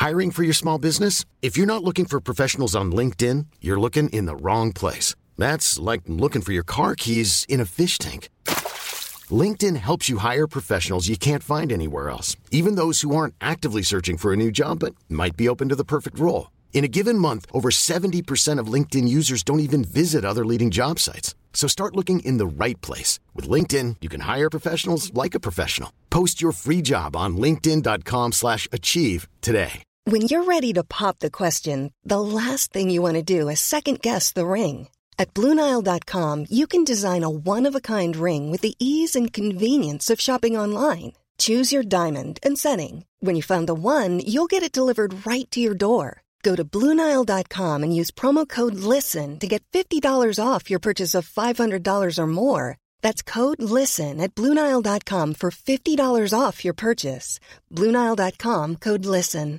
Hiring for your small business? If you're not looking for professionals on LinkedIn, you're looking in the wrong place. That's like looking for your car keys in a fish tank. LinkedIn helps you hire professionals you can't find anywhere else, even those who aren't actively searching for a new job but might be open to the perfect role. In a given month, over 70% of LinkedIn users don't even visit other leading job sites. So start looking in the right place. With LinkedIn, you can hire professionals like a professional. Post your free job on linkedin.com/achieve today. When you're ready to pop the question, the last thing you want to do is second-guess the ring. At BlueNile.com, you can design a one-of-a-kind ring with the ease and convenience of shopping online. Choose your diamond and setting. When you find the one, you'll get it delivered right to your door. Go to BlueNile.com and use promo code LISTEN to get $50 off your purchase of $500 or more. That's code LISTEN at BlueNile.com for $50 off your purchase. BlueNile.com, code LISTEN.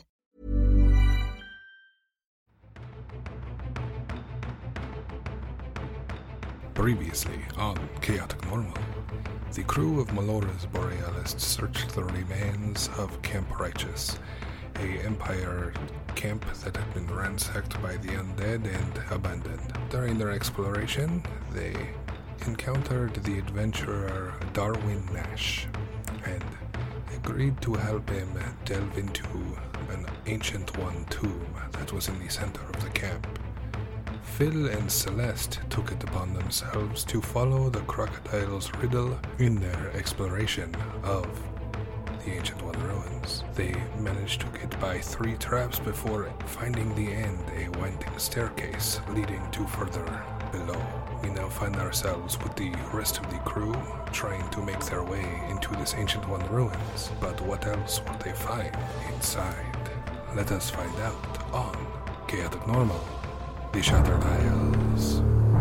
Previously on Chaotic Normal, the crew of Melora's Borealis searched the remains of Camp Righteous, a Empire camp that had been ransacked by the undead and abandoned. During their exploration, they encountered the adventurer Darwin Nash and agreed to help him delve into an Ancient One tomb that was in the center of the camp. Phil and Celeste took it upon themselves to follow the crocodile's riddle in their exploration of the Ancient One ruins. They managed to get by 3 traps before finding the end, a winding staircase leading to further below. We now find ourselves with the rest of the crew trying to make their way into this Ancient One ruins. But what else would they find inside? Let us find out on Chaotic Normal, The Shattered Isles.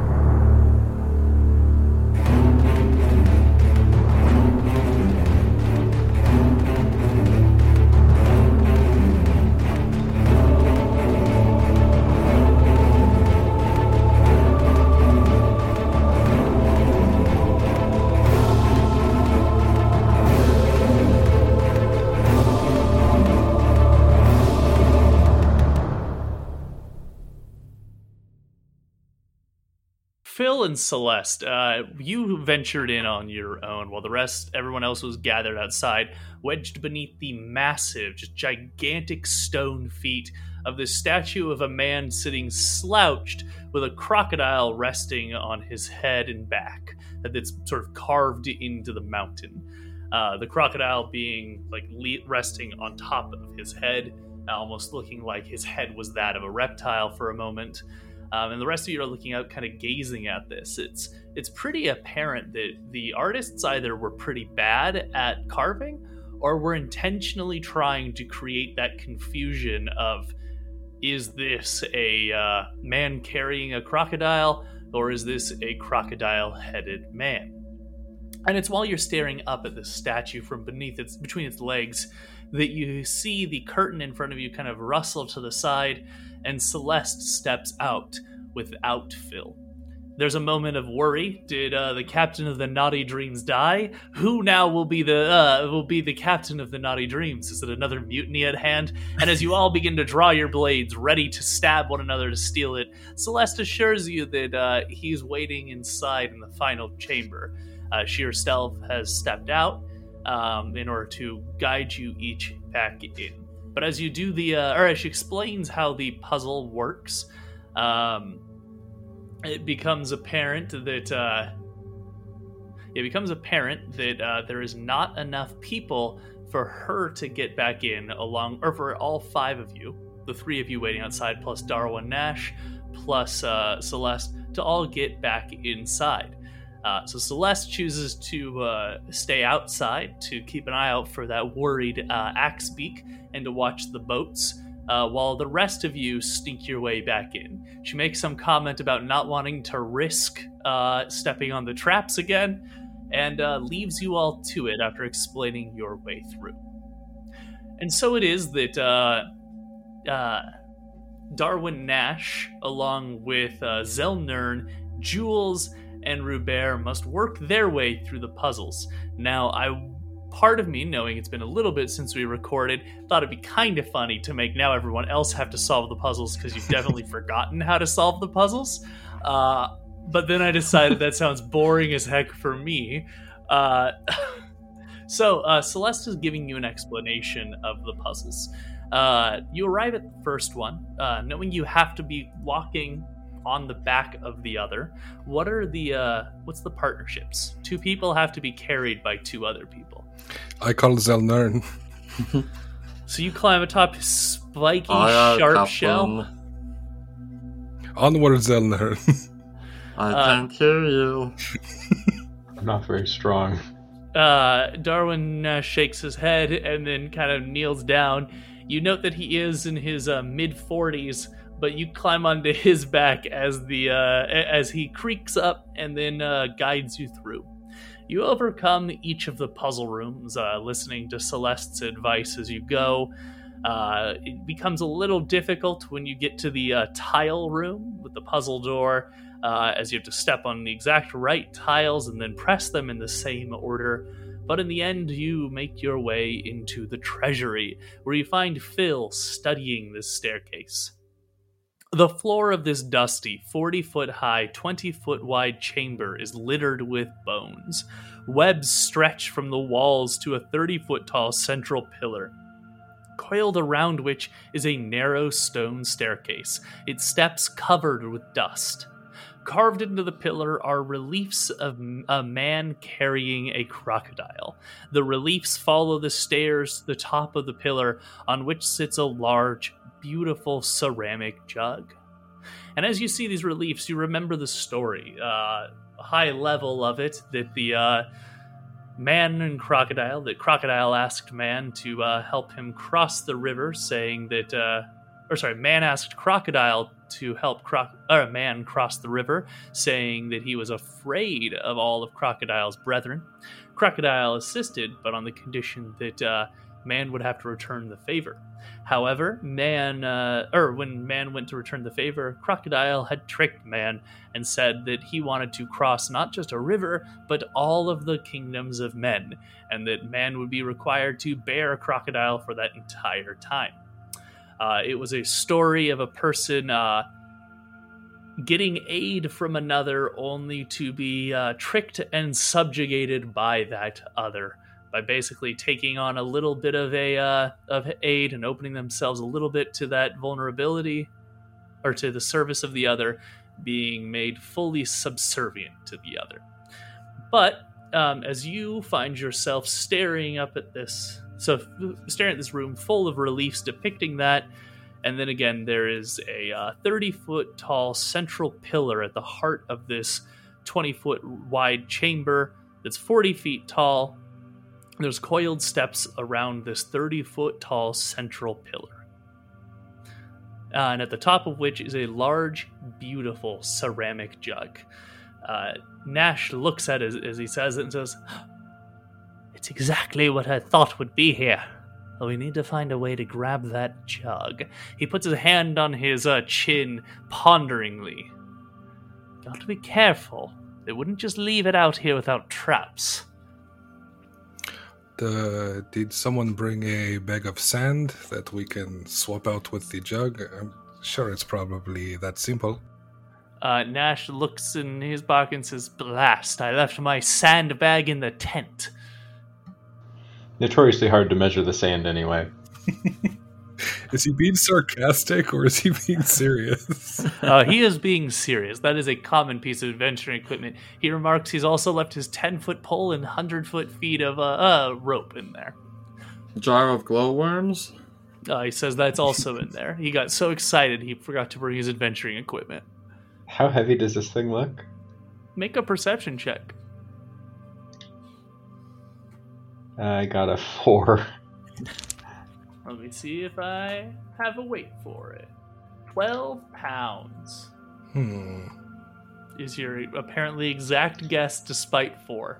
Phil and Celeste, you ventured in on your own while everyone else was gathered outside, wedged beneath the massive, just gigantic stone feet of this statue of a man sitting slouched with a crocodile resting on his head and back that's sort of carved into the mountain. The crocodile being resting on top of his head, almost looking like his head was that of a reptile for a moment. And the rest of you are looking out, kind of gazing at this. It's pretty apparent that the artists either were pretty bad at carving or were intentionally trying to create that confusion of, is this a man carrying a crocodile, or is this a crocodile-headed man? And it's while you're staring up at this statue from between its legs that you see the curtain in front of you kind of rustle to the side, and Celeste steps out without Phil. There's a moment of worry. Did the captain of the Naughty Dreams die? Who now will be the captain of the Naughty Dreams? Is it another mutiny at hand? And as you all begin to draw your blades, ready to stab one another to steal it, Celeste assures you that he's waiting inside in the final chamber. She herself has stepped out in order to guide you each back in. But as you do as she explains how the puzzle works, it becomes apparent that there is not enough people for her to get back in or for all 5 of you, the 3 of you waiting outside, plus Darwin Nash, plus Celeste, to all get back inside. So Celeste chooses to stay outside to keep an eye out for that worried Axebeak and to watch the boats, while the rest of you sneak your way back in. She makes some comment about not wanting to risk stepping on the traps again, and leaves you all to it after explaining your way through. And so it is that Darwin Nash, along with Zelnern, Jules, and Rubert must work their way through the puzzles. Now, I part of me, knowing it's been a little bit since we recorded, thought it'd be kind of funny to make now everyone else have to solve the puzzles because you've definitely forgotten how to solve the puzzles. But then I decided that sounds boring as heck for me. So Celeste is giving you an explanation of the puzzles. You arrive at the first one, knowing you have to be walking on the back of the other. What's the partnerships? 2 people have to be carried by 2 other people. I call Zelnern. So you climb atop his spiky, sharp shell. Onward, Zelnern. I can't hear you. I'm not very strong. Darwin shakes his head and then kind of kneels down. You note that he is in his mid-40s, but you climb onto his back as he creaks up and then guides you through. You overcome each of the puzzle rooms, listening to Celeste's advice as you go. It becomes a little difficult when you get to the tile room with the puzzle door, as you have to step on the exact right tiles and then press them in the same order. But in the end, you make your way into the treasury, where you find Phil studying this staircase. The floor of this dusty, 40-foot-high, 20-foot-wide chamber is littered with bones. Webs stretch from the walls to a 30-foot-tall central pillar, coiled around which is a narrow stone staircase, its steps covered with dust. Carved into the pillar are reliefs of a man carrying a crocodile. The reliefs follow the stairs to the top of the pillar, on which sits a large, beautiful ceramic jug. And as you see these reliefs, you remember the story, high level of it, that the man and crocodile, that crocodile asked man to help him cross the river, saying that, man asked crocodile to help man cross the river, saying that he was afraid of all of crocodile's brethren. Crocodile assisted, but on the condition that man would have to return the favor. However, when man went to return the favor, Crocodile had tricked man and said that he wanted to cross not just a river, but all of the kingdoms of men, and that man would be required to bear Crocodile for that entire time. It was a story of a person getting aid from another only to be tricked and subjugated by that other, by basically taking on a little bit of aid and opening themselves a little bit to that vulnerability or to the service of the other, being made fully subservient to the other. But as you find yourself staring at this room full of reliefs depicting that, and then again there is a 30-foot tall central pillar at the heart of this 20-foot wide chamber that's 40 feet tall. There's coiled steps around this 30-foot tall central pillar. And at the top of which is a large, beautiful ceramic jug. Nash looks at it as he says it and says, "It's exactly what I thought would be here. We need to find a way to grab that jug." He puts his hand on his chin ponderingly. "Got to be careful. They wouldn't just leave it out here without traps." Did someone bring a bag of sand that we can swap out with the jug? I'm sure it's probably that simple. Nash looks in his pocket and says, "Blast, I left my sandbag in the tent." Notoriously hard to measure the sand anyway. Is he being sarcastic or is he being serious? He is being serious. That is a common piece of adventuring equipment. He remarks he's also left his 10-foot pole and 100-foot feet of rope in there. Jar of glowworms? He says that's also in there. He got so excited he forgot to bring his adventuring equipment. How heavy does this thing look? Make a perception check. I got a 4. Let me see if I have a weight for it. 12 pounds. Is your apparently exact guess despite 4.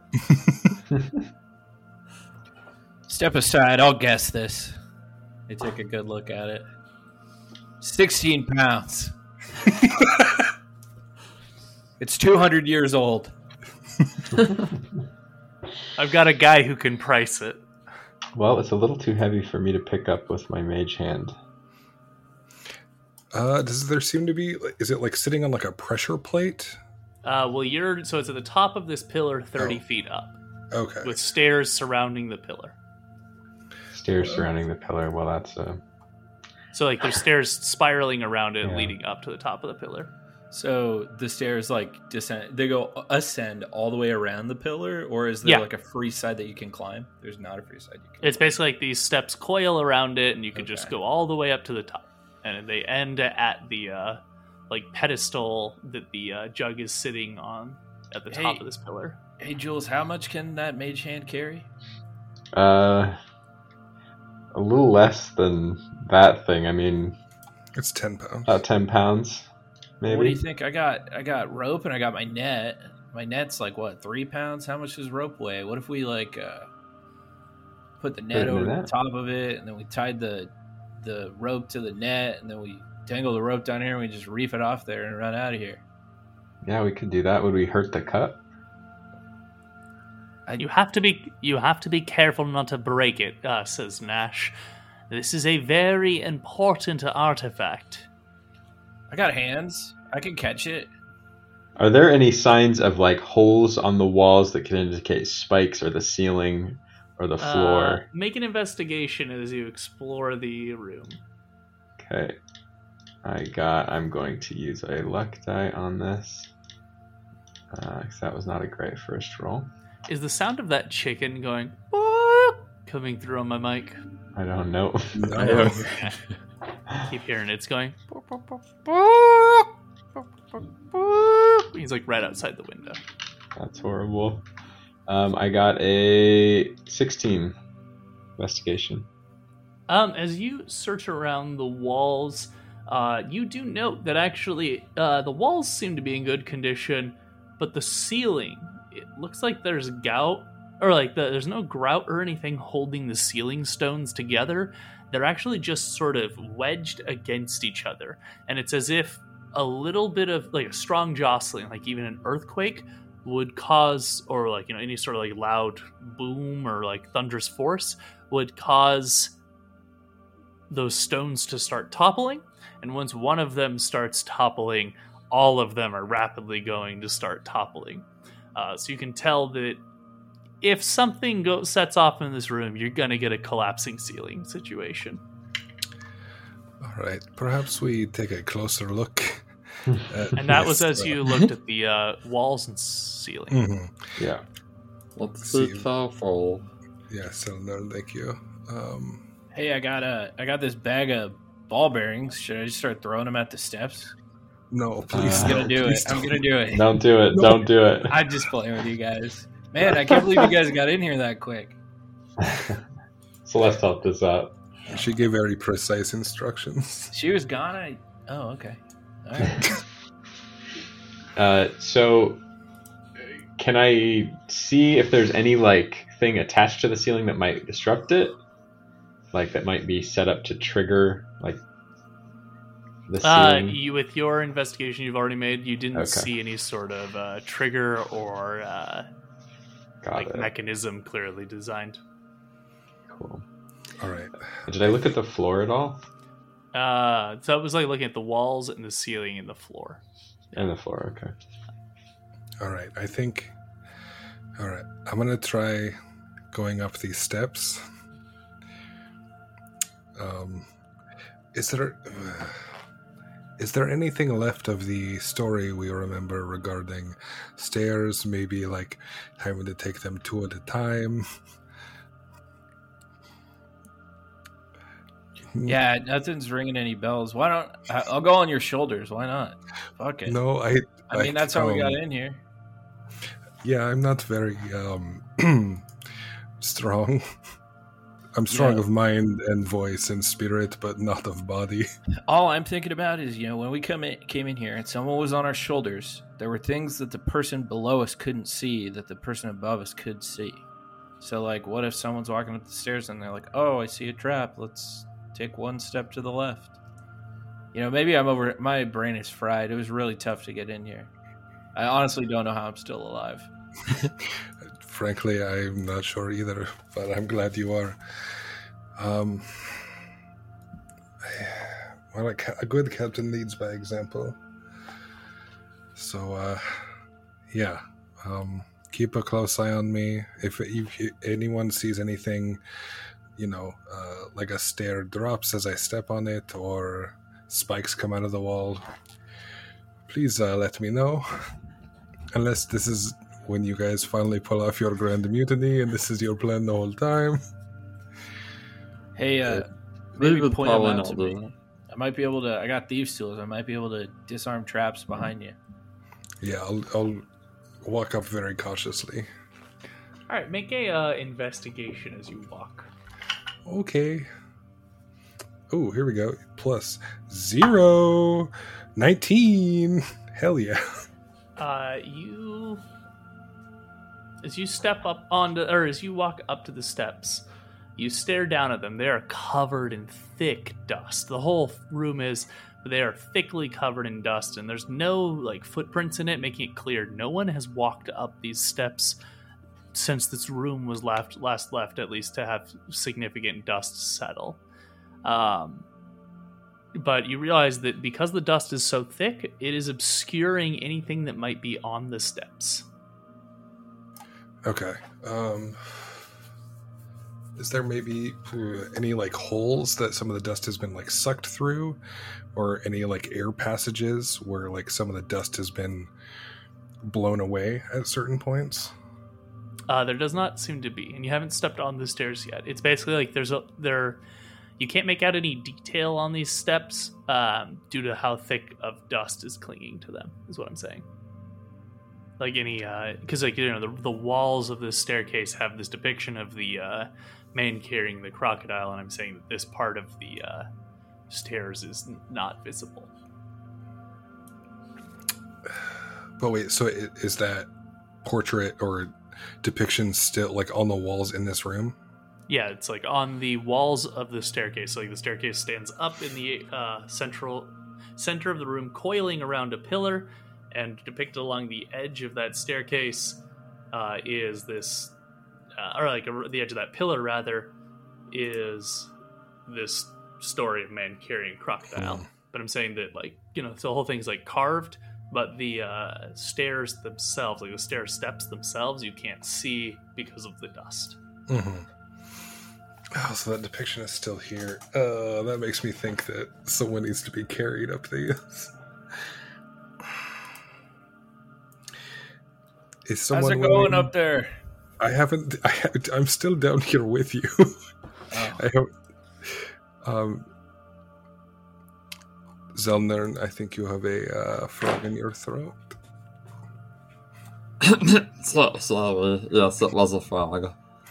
Step aside, I'll guess this. They take a good look at it. 16 pounds. It's 200 years old. I've got a guy who can price it. Well, it's a little too heavy for me to pick up with my mage hand. Does there seem to be? Is it like sitting on like a pressure plate? Well, so it's at the top of this pillar, 30 Oh. feet up, Okay. with stairs surrounding the pillar. Stairs surrounding the pillar. Well, that's So like there's stairs spiraling around it, Yeah. leading up to the top of the pillar. So the stairs like descend. They go ascend all the way around the pillar, or is there Yeah. like a free side that you can climb? There's not a free side you can. It's basically like these steps coil around it, and you could just Okay. go all the way up to the top, and they end at the like pedestal that the jug is sitting on at the top Hey. of this pillar. Hey Jules, how much can that mage hand carry? a little less than that thing. I mean, It's 10 pounds. about 10 pounds, maybe. What do you think? I got rope and I got my net. My net's like what, 3 pounds? How much does rope weigh? What if we like put the Put it net in the over the net? top of it, and then we tied the rope to the net, and then we dangle the rope down here, and we just reef it off there and run out of here. Yeah, we could do that. Would we hurt the cut? You have to be careful not to break it, says Nash. This is a very important artifact. I got hands. I can catch it. Are there any signs of like holes on the walls that can indicate spikes or the ceiling or the floor? Make an investigation as you explore the room. Okay. I'm going to use a luck die on this. 'Cause that was not a great first roll. Is the sound of that chicken going "Boop" coming through on my mic? I don't know. No. Keep hearing it. It's going "Boop, boop, boop, boop, boop, boop, boop." He's like right outside the window. That's horrible. I got a 16 investigation. As you search around the walls, you do note that actually the walls seem to be in good condition, but the ceiling, it looks like there's gout, or like there's no grout or anything holding the ceiling stones together. They're actually just sort of wedged against each other, and it's as if a little bit of like a strong jostling, like even an earthquake, would cause, or like any sort of like loud boom or like thunderous force would cause those stones to start toppling, and once one of them starts toppling, all of them are rapidly going to start toppling. So you can tell that if something sets off in this room, you're going to get a collapsing ceiling situation. All right. Perhaps we take a closer look. And that was as you looked at the walls and ceiling. Mhm. Yeah. Let's See. be careful. Yes, no, thank you. Hey, I got this bag of ball bearings. Should I just start throwing them at the steps? No, please. I'm gonna don't, do it. please I'm don't. gonna do it. Don't do it. Don't do it. I'm just playing with you guys. Man, I can't believe you guys got in here that quick. Celeste helped us out. She gave very precise instructions. She was gone. Oh, okay. All right. So, can I see if there's any like thing attached to the ceiling that might disrupt it? Like that might be set up to trigger like the ceiling? With your investigation you've already made, you didn't Okay. see any sort of trigger or Got like it. mechanism clearly designed. Cool. All right. Did I look at the floor at all? So it was like looking at the walls and the ceiling and the floor. And the floor, okay. All right. All right. I'm going to try going up these steps. Is there anything left of the story we remember regarding stairs? Maybe like having to take them two at a time? Yeah, nothing's ringing any bells. Why don't I'll go on your shoulders? Why not? Fuck it. No, I mean, that's how we got in here. Yeah, I'm not very strong. I'm strong Yeah. of mind and voice and spirit, but not of body. All I'm thinking about is, when we came in here and someone was on our shoulders, there were things that the person below us couldn't see that the person above us could see. So, like, what if someone's walking up the stairs and they're like, "Oh, I see a trap. Let's take one step to the left." Maybe my brain is fried. It was really tough to get in here. I honestly don't know how I'm still alive. Frankly, I'm not sure either, but I'm glad you are. Well, a good captain leads by example. So, yeah. Keep a close eye on me. If anyone sees anything, like a stair drops as I step on it, or spikes come out of the wall, please let me know. Unless this is when you guys finally pull off your grand mutiny and this is your plan the whole time. Hey, We maybe would point them probably out not to do me. that. I might be able to. I got thieves' tools. I might be able to disarm traps behind you. Yeah, I'll walk up very cautiously. All right, make a investigation as you walk. Okay. Oh, here we go. Plus 0. 19. Hell yeah. As you step up onto, or as you walk up to the steps, you stare down at them. They are covered in thick dust. The whole room is. They are thickly covered in dust, and there's no footprints in it, making it clear no one has walked up these steps since this room was last left, at least to have significant dust settle. But you realize that because the dust is so thick, it is obscuring anything that might be on the steps. Okay. Is there maybe any holes that some of the dust has been sucked through, or any air passages where some of the dust has been blown away at certain points? There does not seem to be, and you haven't stepped on the stairs yet. It's basically you can't make out any detail on these steps due to how thick of dust is clinging to them, is what I'm saying. Because the walls of this staircase have this depiction of the man carrying the crocodile, and I'm saying that this part of the stairs is not visible. But wait, so is that portrait or depiction still on the walls in this room? Yeah, it's on the walls of the staircase. So the staircase stands up in the center of the room, coiling around a pillar, and depicted along the edge of that staircase is this, the edge of that pillar rather, is this story of man carrying crocodile. But I'm saying that the whole thing's carved, but the stairs themselves, the stair steps themselves, you can't see because of the dust. Mm-hmm. Oh, so that depiction is still here. That makes me think that someone needs to be carried up these. Is someone How's it going up there? I'm still down here with you. Oh. I have. Zelnern, I think you have a frog in your throat. Sorry. Yes, it was a frog.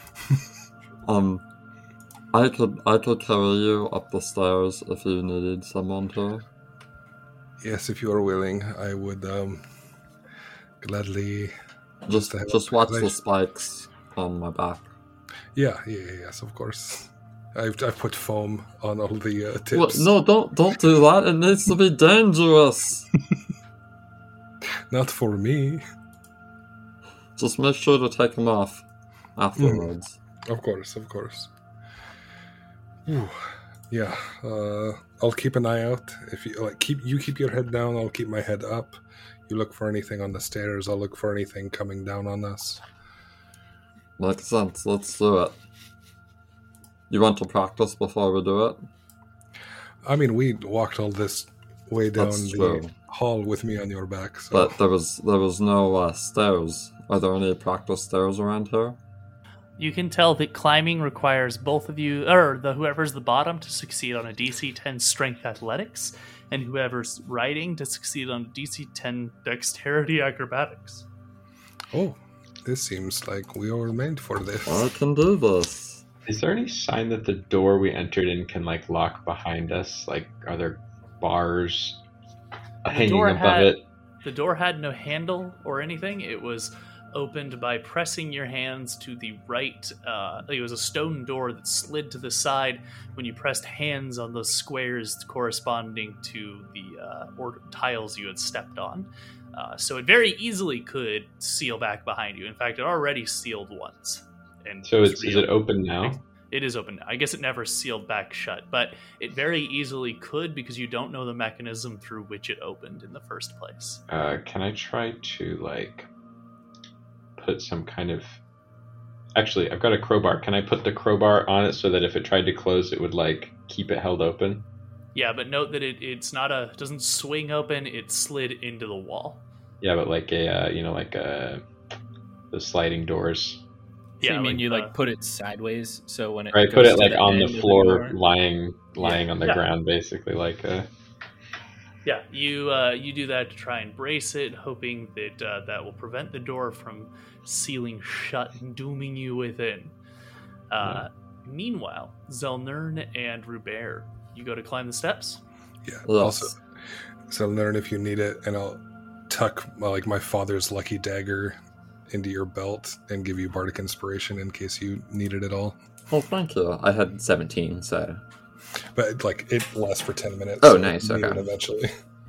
I could carry you up the stairs if you needed someone to. Yes, if you are willing, I would gladly. Just watch the spikes on my back. Yes, of course. I've put foam on all the tips. What? No, don't do that. It needs to be dangerous. Not for me. Just make sure to take them off afterwards. Of course. Ooh. Yeah. I'll keep an eye out. If you keep your head down, I'll keep my head up. You look for anything on the stairs, I'll look for anything coming down on us. Makes sense. Let's do it. You want to practice before we do it? I mean, we walked all this way down the hall with me on your back. So. But there was no stairs. Are there any practice stairs around here? You can tell that climbing requires both of you, or whoever's the bottom, to succeed on a DC 10 Strength Athletics, and whoever's riding to succeed on a DC 10 Dexterity Acrobatics. Oh, this seems like we were meant for this. I can do this. Is there any sign that the door we entered in can lock behind us? Are there bars hanging above it? The door had no handle or anything. It was opened by pressing your hands to the right. It was a stone door that slid to the side when you pressed hands on those squares corresponding to the tiles you had stepped on. So it very easily could seal back behind you. In fact, it already sealed once. And So is it open now? It is open now. I guess it never sealed back shut, but it very easily could because you don't know the mechanism through which it opened in the first place. Can I try to put some kind of... Actually, I've got a crowbar. Can I put the crowbar on it so that if it tried to close, it would keep it held open? Yeah, but note that it doesn't swing open. It slid into the wall. Yeah, but the sliding doors. So Yeah, you mean you put it sideways so when it Right, goes put it to the on end the of floor, door? lying on the Yeah. ground, basically. Yeah, you do that to try and brace it, hoping that that will prevent the door from sealing shut and dooming you within. Meanwhile, Zelnern and Rubert, you go to climb the steps. Yeah. Yes. Also, so learn if you need it, and I'll tuck my father's lucky dagger into your belt and give you bardic inspiration in case you need it at all. Oh, thank you. I had 17, so... But it lasts for 10 minutes. Oh, so nice, you need okay. it eventually.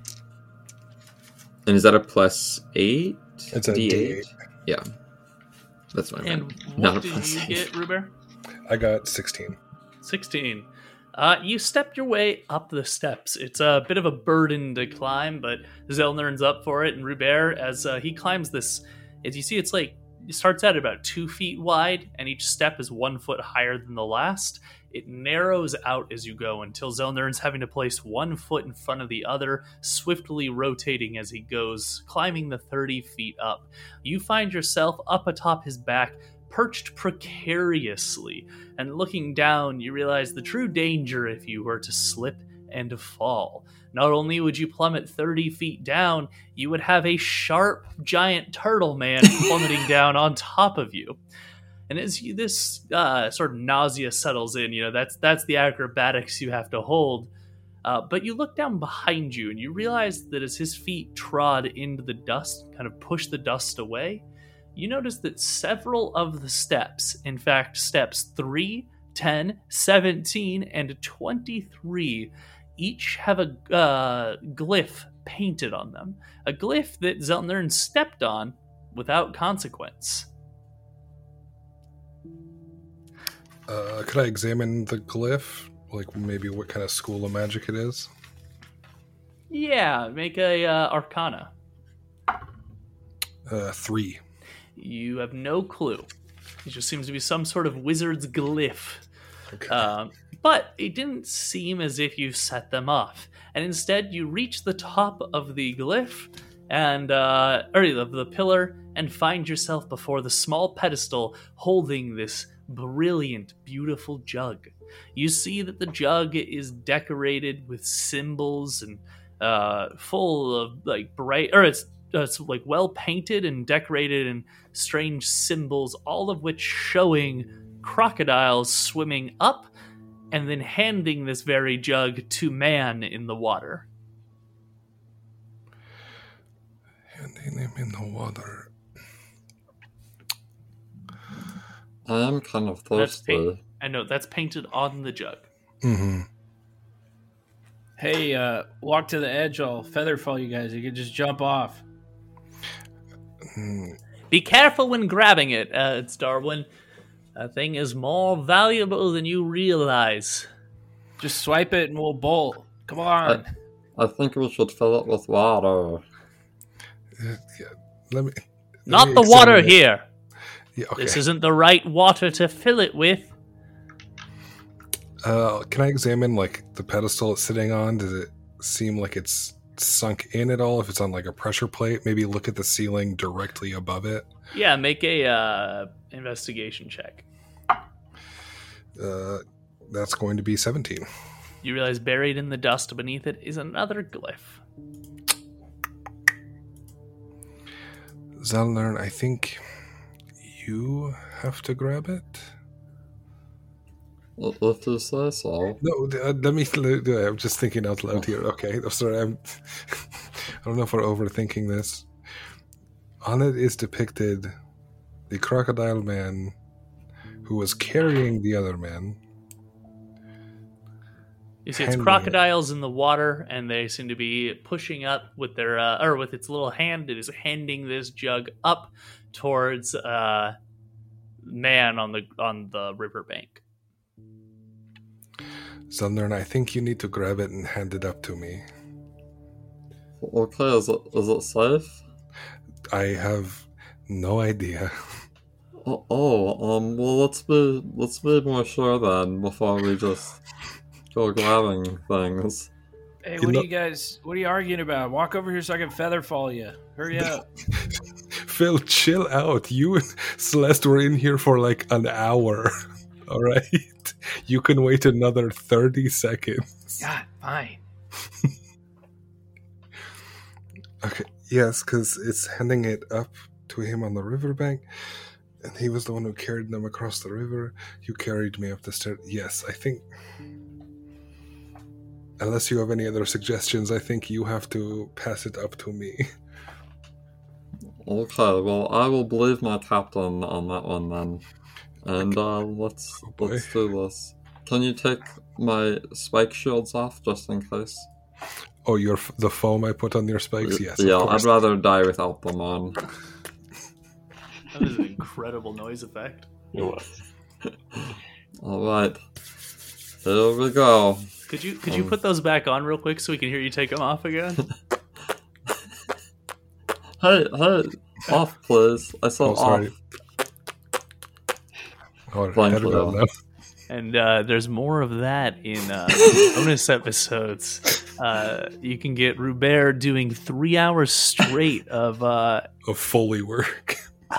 And is that a +8? It's a D8. Yeah. That's what I And meant. Not what a did you +8. get, Rubert? I got 16. 16. You step your way up the steps. It's a bit of a burden to climb, but Zelnern's up for it, and Rubert, as he climbs this, as you see, it starts out about 2 feet wide, and each step is 1 foot higher than the last. It narrows out as you go until Zelnern's having to place 1 foot in front of the other, swiftly rotating as he goes, climbing the 30 feet up. You find yourself up atop his back, perched precariously, and looking down, you realize the true danger if you were to slip and to fall. Not only would you plummet 30 feet down, you would have a sharp, giant turtle man plummeting down on top of you. And as this sort of nausea settles in, that's the acrobatics you have to hold. But you look down behind you, and you realize that as his feet trod into the dust, kind of push the dust away, you notice that several of the steps, in fact, steps 3, 10, 17, and 23, each have a glyph painted on them. A glyph that Zelnern stepped on without consequence. Could I examine the glyph? Maybe what kind of school of magic it is? Yeah, make a Arcana. 3. You have no clue. It just seems to be some sort of wizard's glyph. Okay. But it didn't seem as if you set them off. And instead, you reach the top of the glyph, and of the pillar, and find yourself before the small pedestal holding this brilliant, beautiful jug. You see that the jug is decorated with symbols and full of bright, or it's well painted and decorated in strange symbols, all of which showing crocodiles swimming up and then handing this very jug to man in the water. Handing him in the water. I am kind of That's thirsty. I know, that's painted on the jug. Mm-hmm. Hey, walk to the edge. I'll featherfall you guys. You can just jump off. Be careful when grabbing it, it's Darwin. That thing is more valuable than you realize. Just swipe it and we'll bolt. Come on. I think we should fill it with water. Yeah, let me Not me the water examine it. here. Yeah, okay. This isn't the right water to fill it with. Can I examine the pedestal it's sitting on? Does it seem like it's sunk in at all? If it's on a pressure plate, maybe look at the ceiling directly above it. Yeah, make a investigation check. That's going to be 17. You realize buried in the dust beneath it is another glyph. Zelnern, I think you have to grab it. If you say so. No, let me. I'm just thinking out loud here. Okay, I'm sorry. I don't know if we're overthinking this. On it is depicted the crocodile man who was carrying the other man. You see, it's handing crocodiles in the water, and they seem to be pushing up with their, or with its little hand. It is handing this jug up towards man on the riverbank. Zelnern, I think you need to grab it and hand it up to me. Okay, is it safe? I have no idea. Well, let's be more sure then before we just go grabbing things. Hey, what are you arguing about? Walk over here so I can feather fall you. Hurry up. Phil, chill out. You and Celeste were in here for like an hour. All right? You can wait another 30 seconds. God, fine. Okay, yes, because it's handing it up to him on the riverbank, and he was the one who carried them across the river. You carried me up the stairs. Yes, I think... Unless you have any other suggestions, I think you have to pass it up to me. Okay, well, I will believe my captain on that one then. And let's do this. Can you take my spike shields off just in case? Oh, the foam I put on your spikes? Yes. Yeah, I'd rather die without them on. That is an incredible noise effect. It was. Alright. Here we go. Could you put those back on real quick so we can hear you take them off again? Hey, off please. I said sorry. off. Oh, Thank you. And there's more of that in bonus episodes. You can get Rubert doing 3 hours straight of Foley work.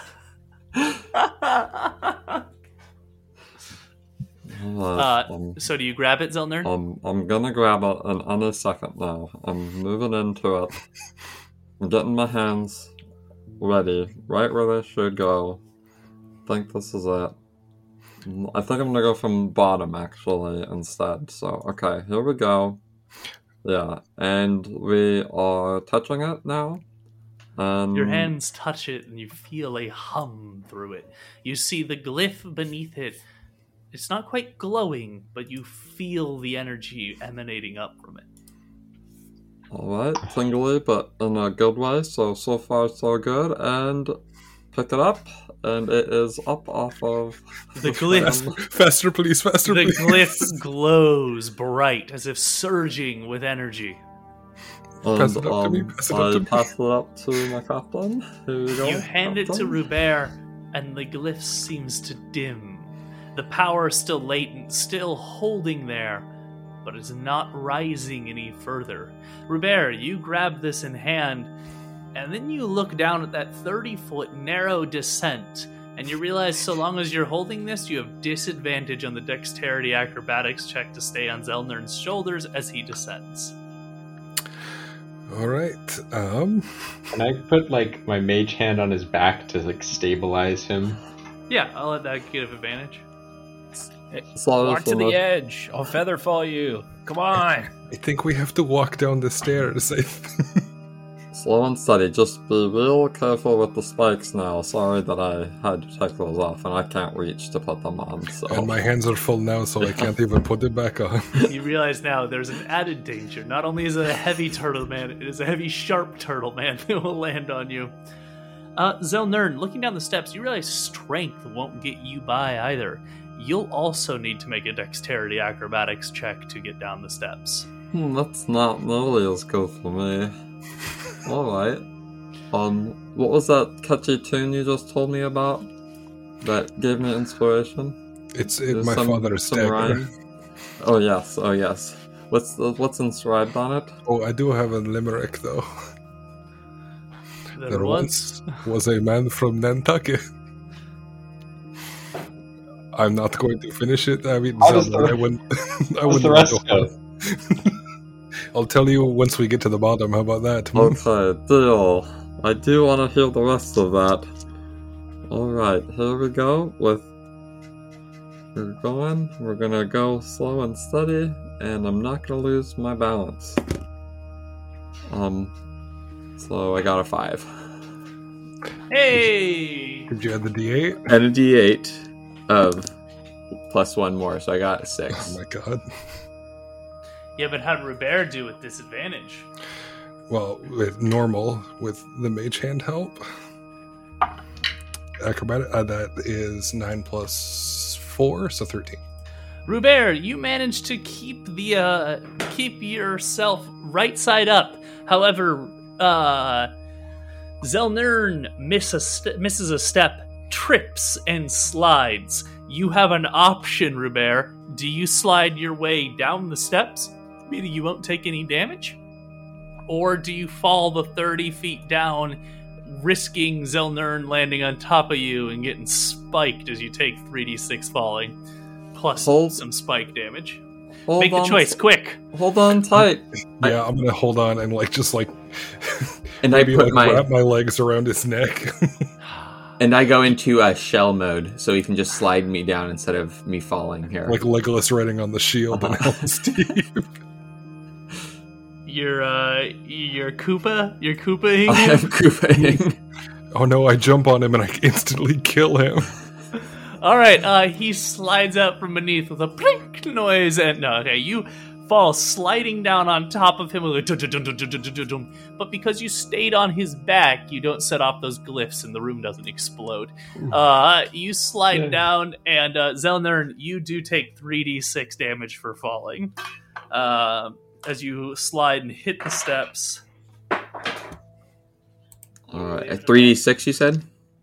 So do you grab it, Zelnern? I'm gonna grab it in any second now. I'm moving into it. I'm getting my hands ready, right where they should go. I think this is it. I think I'm gonna go from bottom actually instead. So, okay, here we go. Yeah, and we are touching it now. Your hands touch it and you feel a hum through it. You see the glyph beneath it. It's not quite glowing, but you feel the energy emanating up from it. Alright, tingly, but in a good way, so far so good, and pick it up, and it is up off of the glyph. Faster, please, faster, please. The glyph glows bright, as if surging with energy. And, pass it up to me, pass it up to my captain. Here we go. You hand it to Rubert, and the glyph seems to dim. The power is still latent, still holding there, but it's not rising any further. Rubert, you grab this in hand, and then you look down at that 30-foot narrow descent, and you realize so long as you're holding this, you have disadvantage on the dexterity acrobatics check to stay on Zelnern's shoulders as he descends. All right. Can I put like my mage hand on his back to like stabilize him? Yeah, I'll let that give advantage. Walk to the edge. I'll feather fall you. Come on. I think we have to walk down the stairs. Slow and steady. Just be real careful with the spikes now. Sorry that I had to take those off, and I can't reach to put them on. So. And my hands are full now, so I can't even put it back on. You realize now there's an added danger. Not only is it a heavy turtle man, it is a heavy, sharp turtle man that will land on you. Zelnern, looking down the steps, you realize strength won't get you by either. You'll also need to make a dexterity acrobatics check to get down the steps. That's not nearly as good for me. Alright. What was that catchy tune you just told me about? That gave me inspiration? It's my father's stagger. Oh yes. What's inscribed on it? Oh, I do have a limerick though. There once was a man from Nantucket. I'm not going to finish it. I mean, I wouldn't the rest go? I'll tell you once we get to the bottom. How about that? Okay, deal. I do want to hear the rest of that. Alright, here we go. We're gonna go slow and steady, and I'm not gonna lose my balance. So I got a 5. Hey! Did you add the D8? And a D8 of plus 1 more, so I got a 6. Oh my god. Yeah, but how'd Robert do with disadvantage? Well, with normal, with the mage hand help. Acrobatic, that is 9 plus 4, so 13. Robert, you managed to keep yourself right side up. However, Zelnern misses a step, trips, and slides. You have an option, Robert. Do you slide your way down the steps, meaning you won't take any damage? Or do you fall the 30 feet down, risking Zelnern landing on top of you and getting spiked as you take 3d6 falling, plus some spike damage? Make the choice, quick! Hold on tight. Yeah, I'm gonna hold on and and maybe I put wrap my legs around his neck. And I go into shell mode, so he can just slide me down instead of me falling here. Like Legolas riding on the shield in Helm's Deep. You're Koopa? You're Koopa-ing I him? am Koopa-ing. Oh no, I jump on him and I instantly kill him. Alright, he slides out from beneath with a plink noise, and you fall sliding down on top of him with a dun-dun-dun-dun-dun-dun-dun. But because you stayed on his back, you don't set off those glyphs and the room doesn't explode. You slide down, and Zelnern, you do take 3d6 damage for falling. As you slide and hit the steps. Alright, 3d6 you said?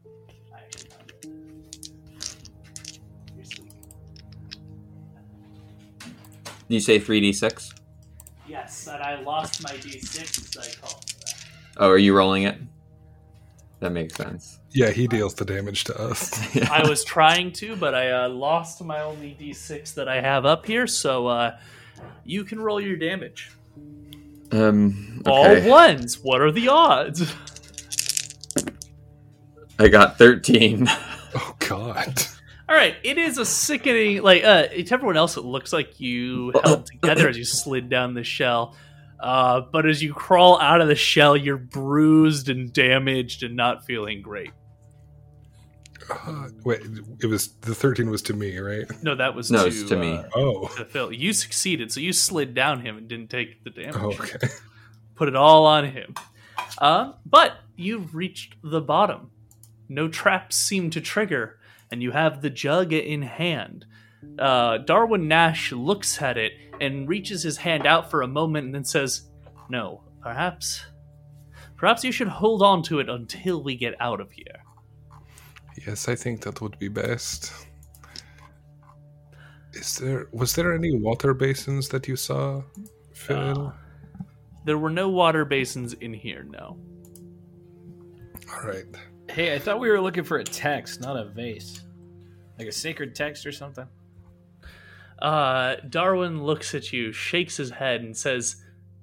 Did you say 3d6? Yes, and I lost my d6 as I called for that. Oh, are you rolling it? That makes sense. Yeah, he deals the damage to us. I was trying to, but I lost my only d6 that I have up here, so you can roll your damage. Okay. All ones. What are the odds? I got 13. Oh god. All right, it is a sickening. To everyone else, it looks like you held together as you slid down the shell. But as you crawl out of the shell, you're bruised and damaged and not feeling great. Wait, it was the 13 was to me, right? No, that was it's to me. To Phil. You succeeded, so you slid down him and didn't take the damage. Oh, okay. Put it all on him. But you've reached the bottom. No traps seem to trigger, and you have the jug in hand. Darwin Nash looks at it and reaches his hand out for a moment and then says, "No, perhaps you should hold on to it until we get out of here." Yes, I think that would be best. Was there any water basins that you saw, Phil? There were no water basins in here, no. All right. Hey, I thought we were looking for a text, not a vase. Like a sacred text or something? Darwin looks at you, shakes his head, and says,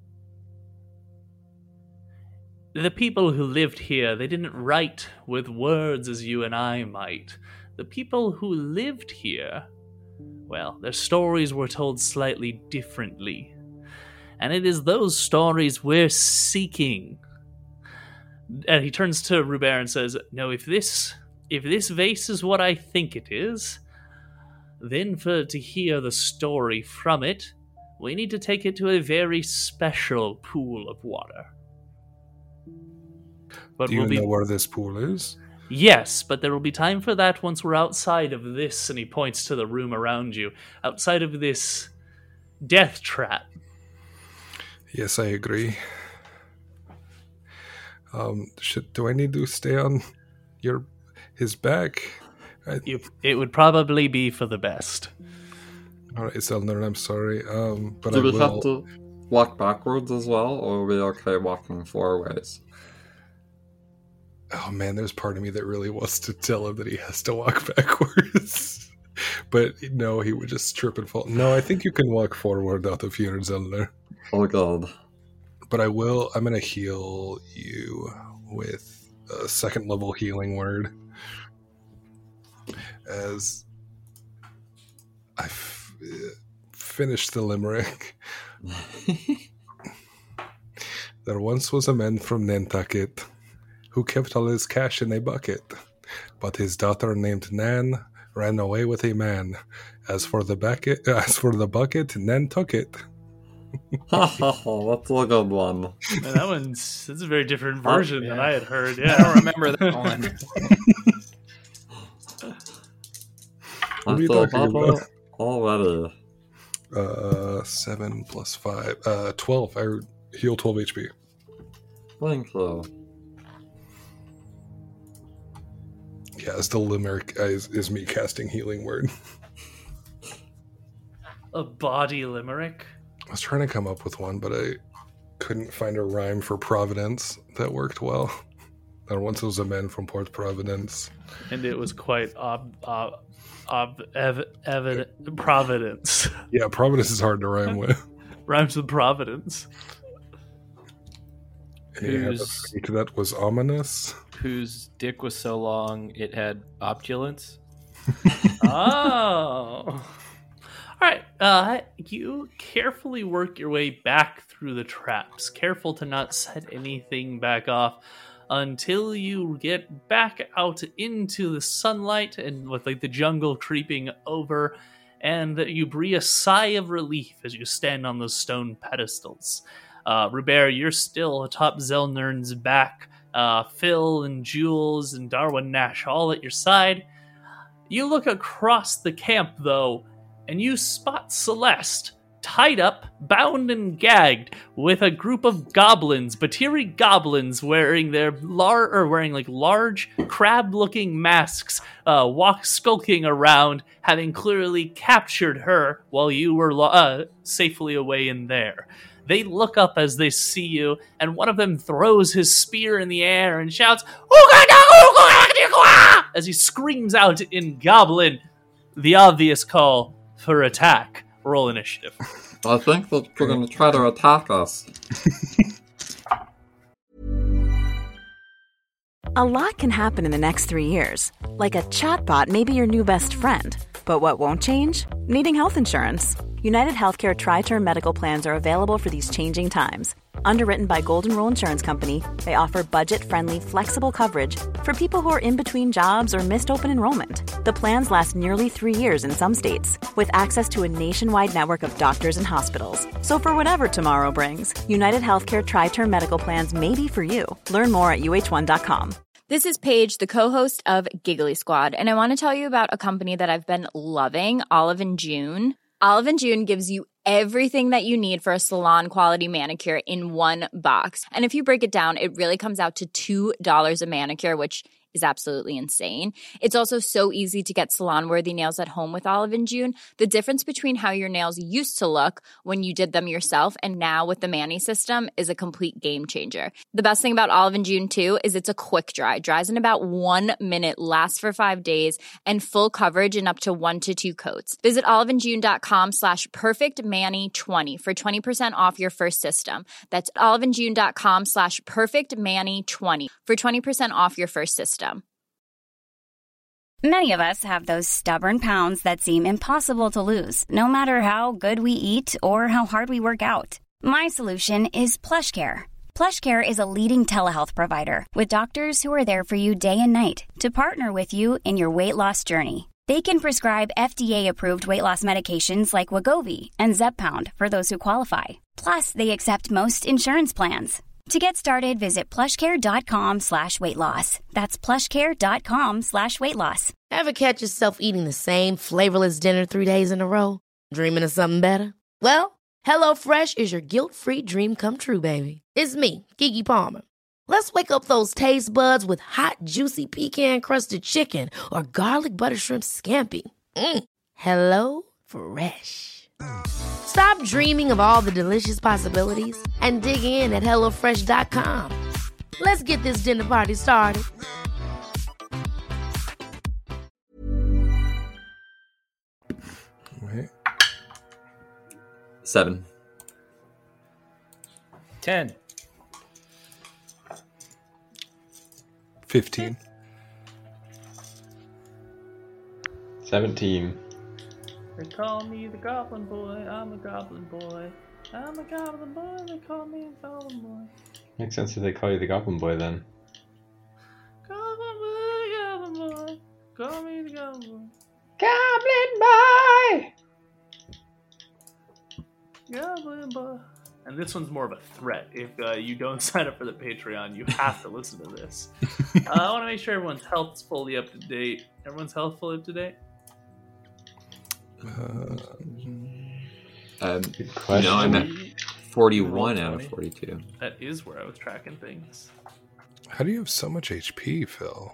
"The people who lived here, they didn't write with words as you and I might. The people who lived here, well, their stories were told slightly differently. And it is those stories we're seeking." And he turns to Robert and says, "No, if this vase is what I think it is, then to hear the story from it, we need to take it to a very special pool of water." But Do you know where this pool is? Yes, but there will be time for that once we're outside of this, and he points to the room around you, outside of this death trap. Yes, I agree. Do I need to stay on his back? It would probably be for the best. All right, Zelnern, I'm sorry, but Do I we will. have to walk backwards as well, or are we okay walking forwards? Oh man, there's part of me that really wants to tell him that he has to walk backwards. But no, he would just trip and fall. No, I think you can walk forward out of here, Zelnern. Oh god. But I'm going to heal you with a second level healing word. As I finished the limerick. There once was a man from Nantucket who kept all his cash in a bucket. but his daughter named Nan ran away with a man. As for the bucket, Nan took it. Ha ha ha, that's a good one. Man, that's a very different version than I had heard. I Yeah. don't remember that one. What are you I feel talking better about? already. 7 plus 5. 12. I heal 12 HP. Thank you. Yeah, it's the limerick is me casting healing word. A body limerick. I was trying to come up with one, but I couldn't find a rhyme for Providence that worked well. And once it was a man from Port Providence. And it was quite evident. Providence. Yeah, Providence is hard to rhyme with. Rhymes with Providence. And he had a Who's- fate that was ominous. Whose dick was so long it had opulence. Oh. All right. You carefully work your way back through the traps, careful to not set anything back off until you get back out into the sunlight and with like the jungle creeping over, and you breathe a sigh of relief as you stand on those stone pedestals. Robert, you're still atop Zelnern's back. Phil and Jules and Darwin Nash all at your side. You look across the camp, though, and you spot Celeste tied up, bound and gagged, with a group of goblins, Batiri goblins, wearing their large crab-looking masks, skulking around, having clearly captured her while you were safely away in there. They look up as they see you, and one of them throws his spear in the air and shouts, as he screams out in Goblin, the obvious call for attack. Roll initiative. I think that they're going to try to attack us. A lot can happen in the next 3 years. Like a chatbot may be your new best friend. But what won't change? Needing health insurance. United Healthcare Tri-Term Medical Plans are available for these changing times. Underwritten by Golden Rule Insurance Company, they offer budget-friendly, flexible coverage for people who are in between jobs or missed open enrollment. The plans last nearly 3 years in some states, with access to a nationwide network of doctors and hospitals. So for whatever tomorrow brings, United Healthcare Tri-Term Medical Plans may be for you. Learn more at uh1.com. This is Paige, the co-host of Giggly Squad, and I want to tell you about a company that I've been loving, Olive & June. Olive & June gives you everything that you need for a salon-quality manicure in one box. And if you break it down, it really comes out to $2 a manicure, which is absolutely insane. It's also so easy to get salon-worthy nails at home with Olive & June. The difference between how your nails used to look when you did them yourself and now with the Mani system is a complete game changer. The best thing about Olive & June, too, is it's a quick dry. Dries in about 1 minute, lasts for 5 days, and full coverage in up to 1 to 2 coats. Visit oliveandjune.com/perfectmani20 for 20% off your first system. That's oliveandjune.com/perfectmani20 for 20% off your first system. Many of us have those stubborn pounds that seem impossible to lose, no matter how good we eat or how hard we work out. My solution is PlushCare. PlushCare is a leading telehealth provider with doctors who are there for you day and night to partner with you in your weight loss journey. They can prescribe FDA-approved weight loss medications like Wegovy and Zepbound for those who qualify. Plus, they accept most insurance plans. To get started, visit plushcare.com/weightloss. That's plushcare.com/weightloss. Ever catch yourself eating the same flavorless dinner 3 days in a row? Dreaming of something better? Well, HelloFresh is your guilt-free dream come true, baby. It's me, Keke Palmer. Let's wake up those taste buds with hot, juicy pecan-crusted chicken or garlic butter shrimp scampi. Hello Fresh. Stop dreaming of all the delicious possibilities and dig in at HelloFresh.com. Let's get this dinner party started. Wait. 7. 10. 15. 17. They call me the Goblin Boy. I'm a Goblin Boy. I'm a Goblin Boy. They call me a Goblin Boy. Makes sense that they call you the Goblin Boy then. Goblin Boy, Goblin this one's more of a threat. If you don't sign up for the Patreon, you have to listen to this. I want to make sure everyone's health is fully up to date. Everyone's health fully up to date? Good question. I'm at 41 out of 42. That is where I was tracking things. How do you have so much HP, Phil?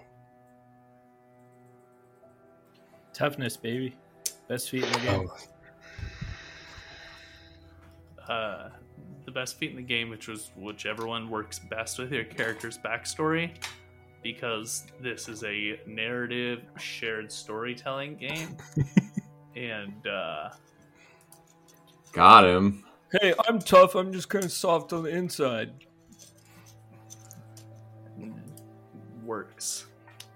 Toughness, baby. Best feat in the game. The best feat in the game, whichever one works best with your character's backstory, because this is a narrative shared storytelling game. And Got him. Hey, I'm tough. I'm just kind of soft on the inside. Works.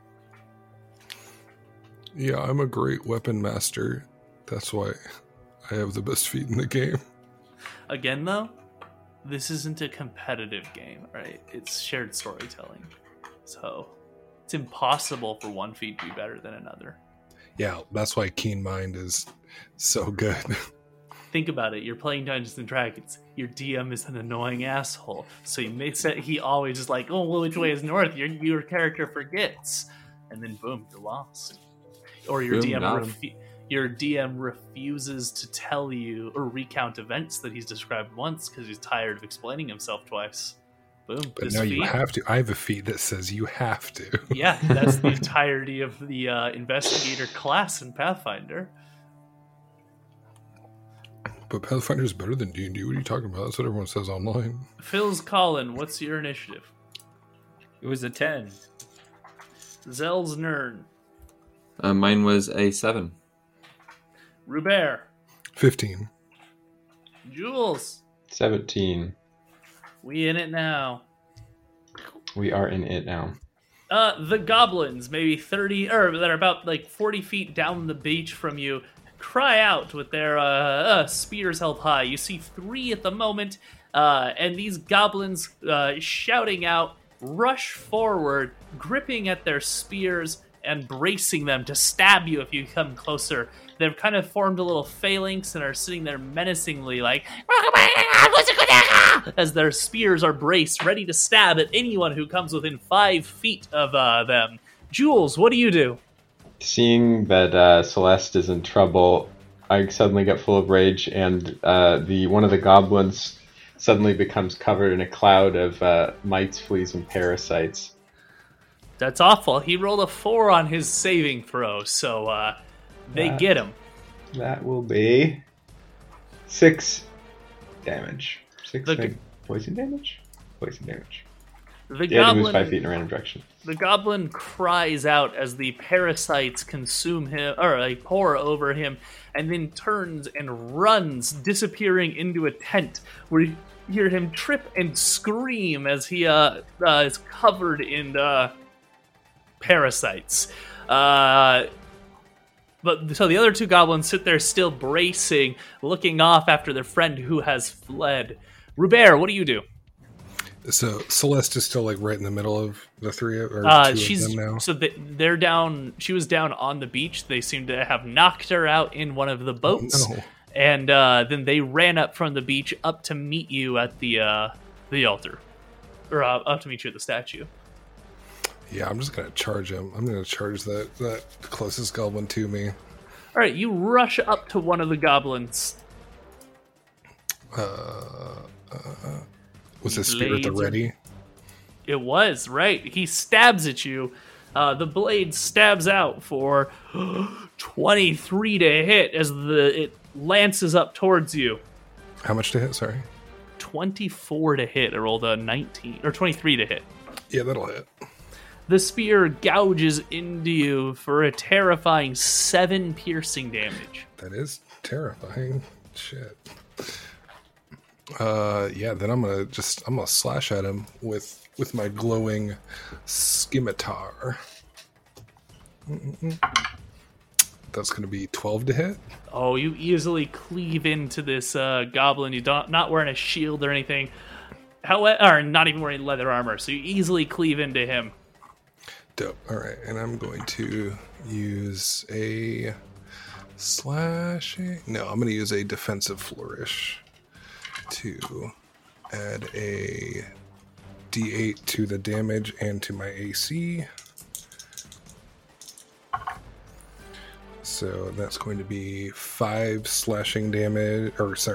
Yeah, I'm a great weapon master. That's why I have the best feat in the game. Again, though, this isn't a competitive game, right? It's shared storytelling. So it's impossible for one feat to be better than another. Yeah, that's why Keen Mind is so good. Think about it. You're playing Dungeons and Dragons. Your DM is an annoying asshole. So he always is like, oh, well, which way is north? Your character forgets. And then boom, you're lost. Or your DM refuses to tell you or recount events that he's described once because he's tired of explaining himself twice. Boom. But no, you have to. I have a feat that says you have to. Yeah, that's the entirety of the investigator class in Pathfinder. But Pathfinder's better than D&D. What are you talking about? That's what everyone says online. Phil's Colin, what's your initiative? It was a 10. Zell's Nern. Mine was a 7. Rubert. 15. Jules. 17. We in it now. We are in it now. The goblins, maybe 30, or that are about like 40 feet down the beach from you, cry out with their spears held high. You see 3 at the moment, and these goblins shouting out, rush forward, gripping at their spears and bracing them to stab you if you come closer. They've kind of formed a little phalanx and are sitting there menacingly like, as their spears are braced, ready to stab at anyone who comes within 5 feet of them. Jules, what do you do? Seeing that Celeste is in trouble, I suddenly get full of rage, and one of the goblins suddenly becomes covered in a cloud of mites, fleas, and parasites. That's awful. He rolled a 4 on his saving throw, so they get him. That will be 6 damage. 6 poison damage? Poison damage. The goblin moves 5 feet in a random direction. The goblin cries out as the parasites consume him, or like pour over him, and then turns and runs, disappearing into a tent where you hear him trip and scream as he is covered in parasites. But so the other 2 goblins sit there still bracing, looking off after their friend who has fled. Rubert, what do you do? So Celeste is still like right in the middle of the 3 or 2 of them now. So they're down. She was down on the beach. They seem to have knocked her out in one of the boats, and then they ran up from the beach up to meet you at the altar, or up to meet you at the statue. Yeah, I'm just gonna charge him. I'm gonna charge that closest goblin to me. All right, you rush up to one of the goblins. Was his spear at the ready? It was, right. He stabs at you. The blade stabs out for 23 to hit as it lances up towards you. How much to hit, sorry? 24 to hit. I rolled a 19, or 23 to hit. Yeah, that'll hit. The spear gouges into you for a terrifying 7 piercing damage. That is terrifying. Shit. Yeah, then I'm gonna slash at him with my glowing scimitar. That's gonna be 12 to hit. Oh, you easily cleave into this goblin. You're not wearing a shield or anything. Or not even wearing leather armor, so you easily cleave into him. Dope. Alright, and I'm going to use a slashing. No, I'm gonna use a defensive flourish to add a D8 to the damage and to my AC. So that's going to be 9 slashing damage,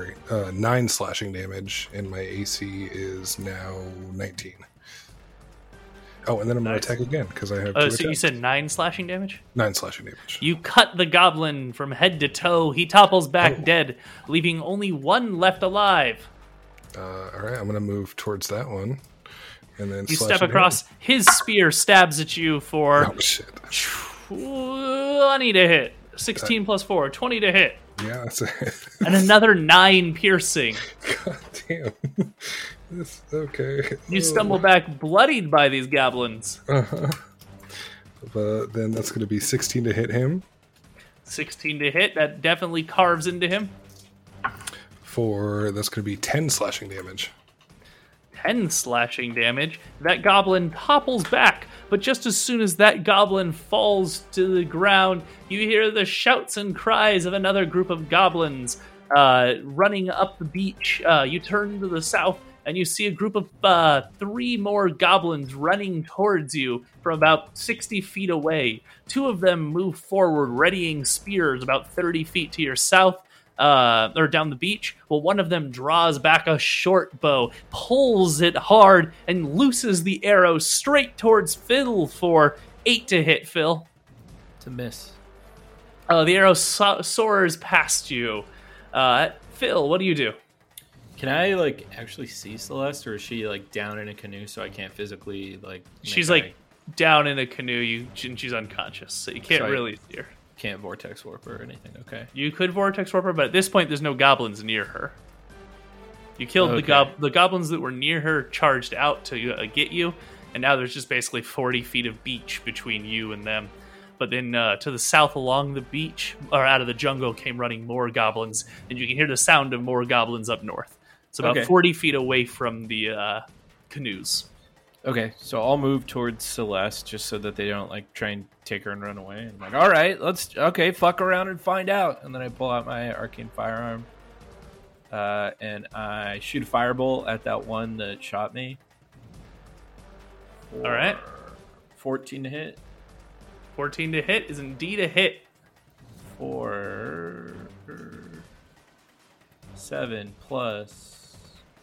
and my AC is now 19. Oh, and then I'm going to attack again, because I have 2 attacks. So you said 9 slashing damage? 9 slashing damage. You cut the goblin from head to toe. He topples back dead, leaving only one left alive. Alright, I'm going to move towards that one. And then you step across. His spear stabs at you for 20 to hit. 16 plus 4, 20 to hit. Yeah, that's a hit. And another 9 piercing. God damn. Okay. You stumble back bloodied by these goblins. Uh-huh. But then that's going to be 16 to hit him. 16 to hit. That definitely carves into him. That's going to be 10 slashing damage. 10 slashing damage. That goblin topples back, but just as soon as that goblin falls to the ground, you hear the shouts and cries of another group of goblins running up the beach. You turn to the south, and you see a group of 3 more goblins running towards you from about 60 feet away. 2 of them move forward, readying spears about 30 feet to your south. Or down the beach. Well, one of them draws back a short bow, pulls it hard, and looses the arrow straight towards Phil for 8 to hit. Phil, to miss. The arrow soars past you. Phil, what do you do? Can I actually see Celeste, or is she down in a canoe so I can't physically She's down in a canoe. She's unconscious, so you can't really see her. Can't vortex warp her or anything. Okay. You could vortex warp her, but at this point, there's no goblins near her. You killed the goblins that were near her, charged out to get you, and now there's just basically 40 feet of beach between you and them. But then to the south along the beach, or out of the jungle, came running more goblins, and you can hear the sound of more goblins up north. It's about 40 feet away from the canoes. Okay, so I'll move towards Celeste just so that they don't try and take her and run away. And I'm all right, fuck around and find out. And then I pull out my arcane firearm, and I shoot a firebolt at that one that shot me. All right, 14 to hit. 14 to hit is indeed a hit. For 7 plus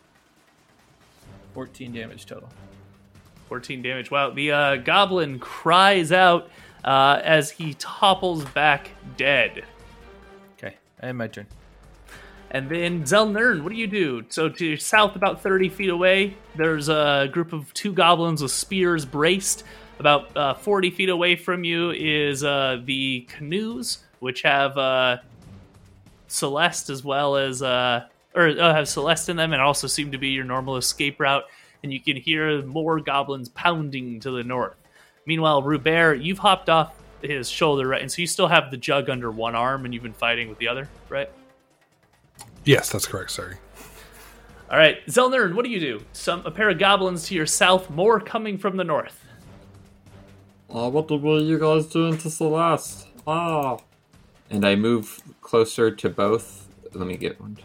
14 damage total. 14 damage. Wow. The goblin cries out as he topples back dead. Okay, I have my turn. And then Zelnern, what do you do? So to your south, about 30 feet away, there's a group of 2 goblins with spears braced. About 40 feet away from you is the canoes, which have Celeste as well as... have Celeste in them and also seem to be your normal escape route. And you can hear more goblins pounding to the north. Meanwhile, Rubert, you've hopped off his shoulder, right? And so you still have the jug under one arm, and you've been fighting with the other, right? Yes, that's correct, sorry. All right, Zelnern, what do you do? A pair of goblins to your south, more coming from the north. What were you guys doing to Celeste? And I move closer to both. Let me get one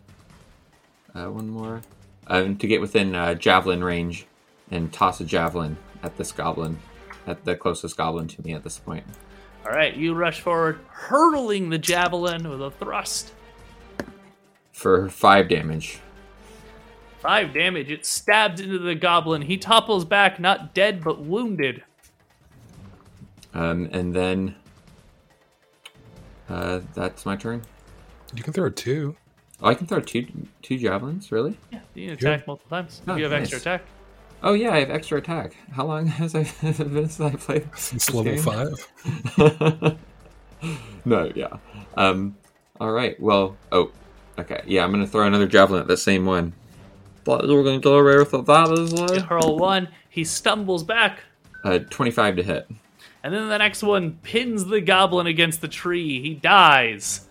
more. To get within javelin range and toss a javelin at this goblin, at the closest goblin to me at this point. All right, you rush forward, hurtling the javelin with a thrust. For 5 damage. 5 damage. It stabs into the goblin. He topples back, not dead, but wounded. And then that's my turn. You can throw 2. Oh, I can throw two javelins, really? Yeah, you can attack multiple times. Oh, you have nice. extra attack. Oh yeah, I have extra attack. How long has it been since I played? Since level 5. No, yeah. All right. Well. Oh. Okay. Yeah, I'm gonna throw another javelin at the same one. Thought you were gonna go away with that as well. You hurl one. He stumbles back. 25 to hit. And then the next one pins the goblin against the tree. He dies.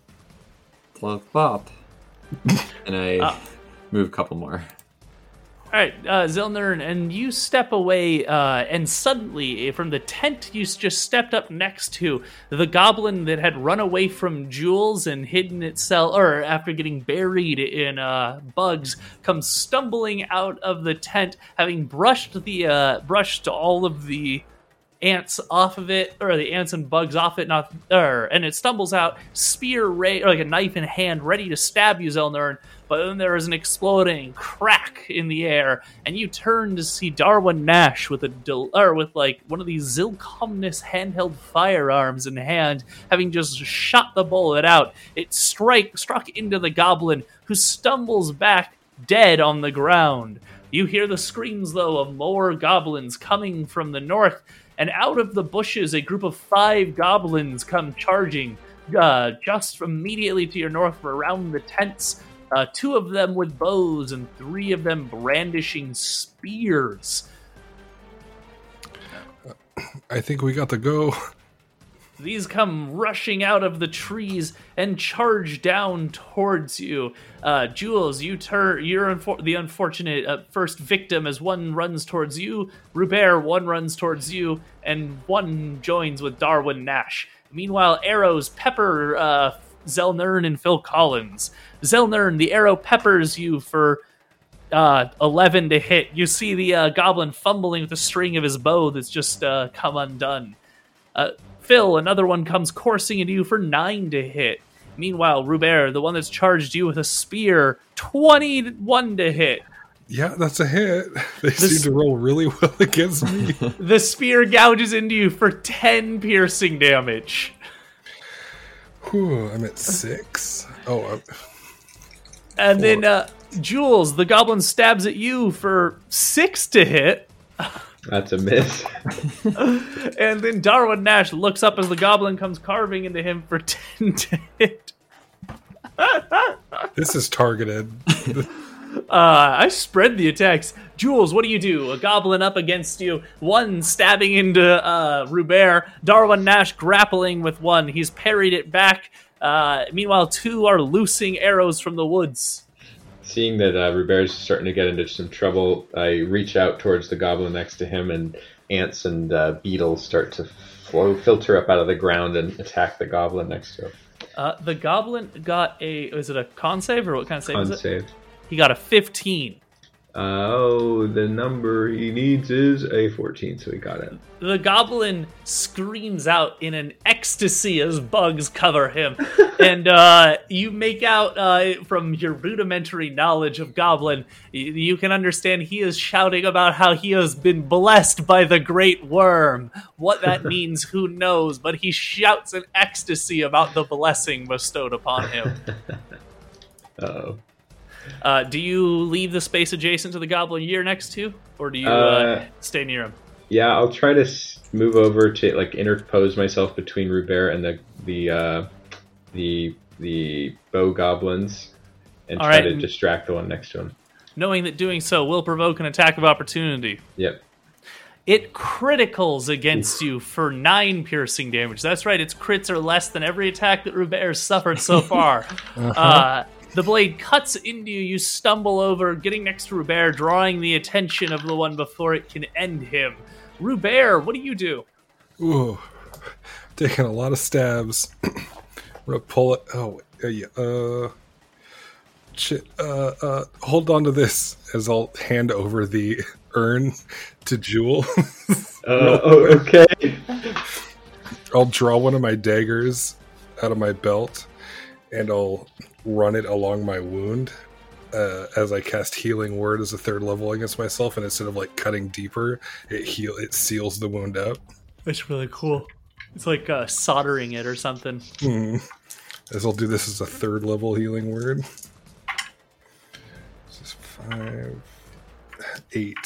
Like that. And I move a couple more. All right, Zelnern, and you step away, and suddenly, from the tent you just stepped up next to, the goblin that had run away from Jules and hidden itself, or after getting buried in bugs, comes stumbling out of the tent, having brushed all of the ants off of it, or the ants and bugs off it, and it stumbles out, spear like a knife in hand, ready to stab you, Zelnern. But then there is an exploding crack in the air, and you turn to see Darwin Nash with one of these Zilcomnus handheld firearms in hand, having just shot the bullet out. It struck into the goblin, who stumbles back dead on the ground. You hear the screams, though, of more goblins coming from the north, and out of the bushes, a group of 5 goblins come charging, just immediately to your north, around the tents. 2 of them with bows and 3 of them brandishing spears. I think we got to go. These come rushing out of the trees and charge down towards you. Jules, you're the unfortunate first victim, as one runs towards you. Rubert, one runs towards you, and one joins with Darwin Nash. Meanwhile, arrows pepper Zelnern and Phil Collins. Zelnern, the arrow peppers you for 11 to hit. You see the goblin fumbling with the string of his bow that's just come undone. Phil, another one comes coursing into you for 9 to hit. Meanwhile, Rubert, the one that's charged you with a spear, 21 to hit. Yeah, that's a hit. They seem to roll really well against me. The spear gouges into you for 10 piercing damage. Whew, I'm at 6. And then Jules, the goblin stabs at you for 6 to hit. That's a miss. And then Darwin Nash looks up as the goblin comes carving into him for 10 to hit. This is targeted. I spread the attacks. Jules, what do you do? A goblin up against you, one stabbing into Rubert, Darwin Nash grappling with one. He's parried it back. Meanwhile, 2 are loosing arrows from the woods. Seeing that Rubert's starting to get into some trouble, I reach out towards the goblin next to him, and ants and beetles start to filter up out of the ground and attack the goblin next to him. The goblin got is it a con save, or what kind of save is it? Con save. He got a 15. The number he needs is a 14, so he got it. The goblin screams out in an ecstasy as bugs cover him. And you make out, from your rudimentary knowledge of goblin, you can understand he is shouting about how he has been blessed by the great worm. What that means, who knows, but he shouts in ecstasy about the blessing bestowed upon him. Uh-oh. Do you leave the space adjacent to the goblin you're next to, or do you stay near him? Yeah, I'll try to move over to interpose myself between Rubert and the bow goblins, and try to distract the one next to him. Knowing that doing so will provoke an attack of opportunity. Yep. It criticals against you for 9 piercing damage. That's right, its crits are less than every attack that Rubert suffered so far. The blade cuts into you. You stumble over, getting next to Rubert, drawing the attention of the one before it can end him. Rubert, what do you do? Ooh, taking a lot of stabs. I'm gonna pull it. Oh, yeah. Shit. Hold on to this as I'll hand over the urn to Jewel. Okay. I'll draw one of my daggers out of my belt, and I'll run it along my wound as I cast Healing Word as a 3rd level against myself, and instead of cutting deeper, it seals the wound up. That's really cool. It's like soldering it or something. As I'll do this as a 3rd level Healing Word. This is 5, 8.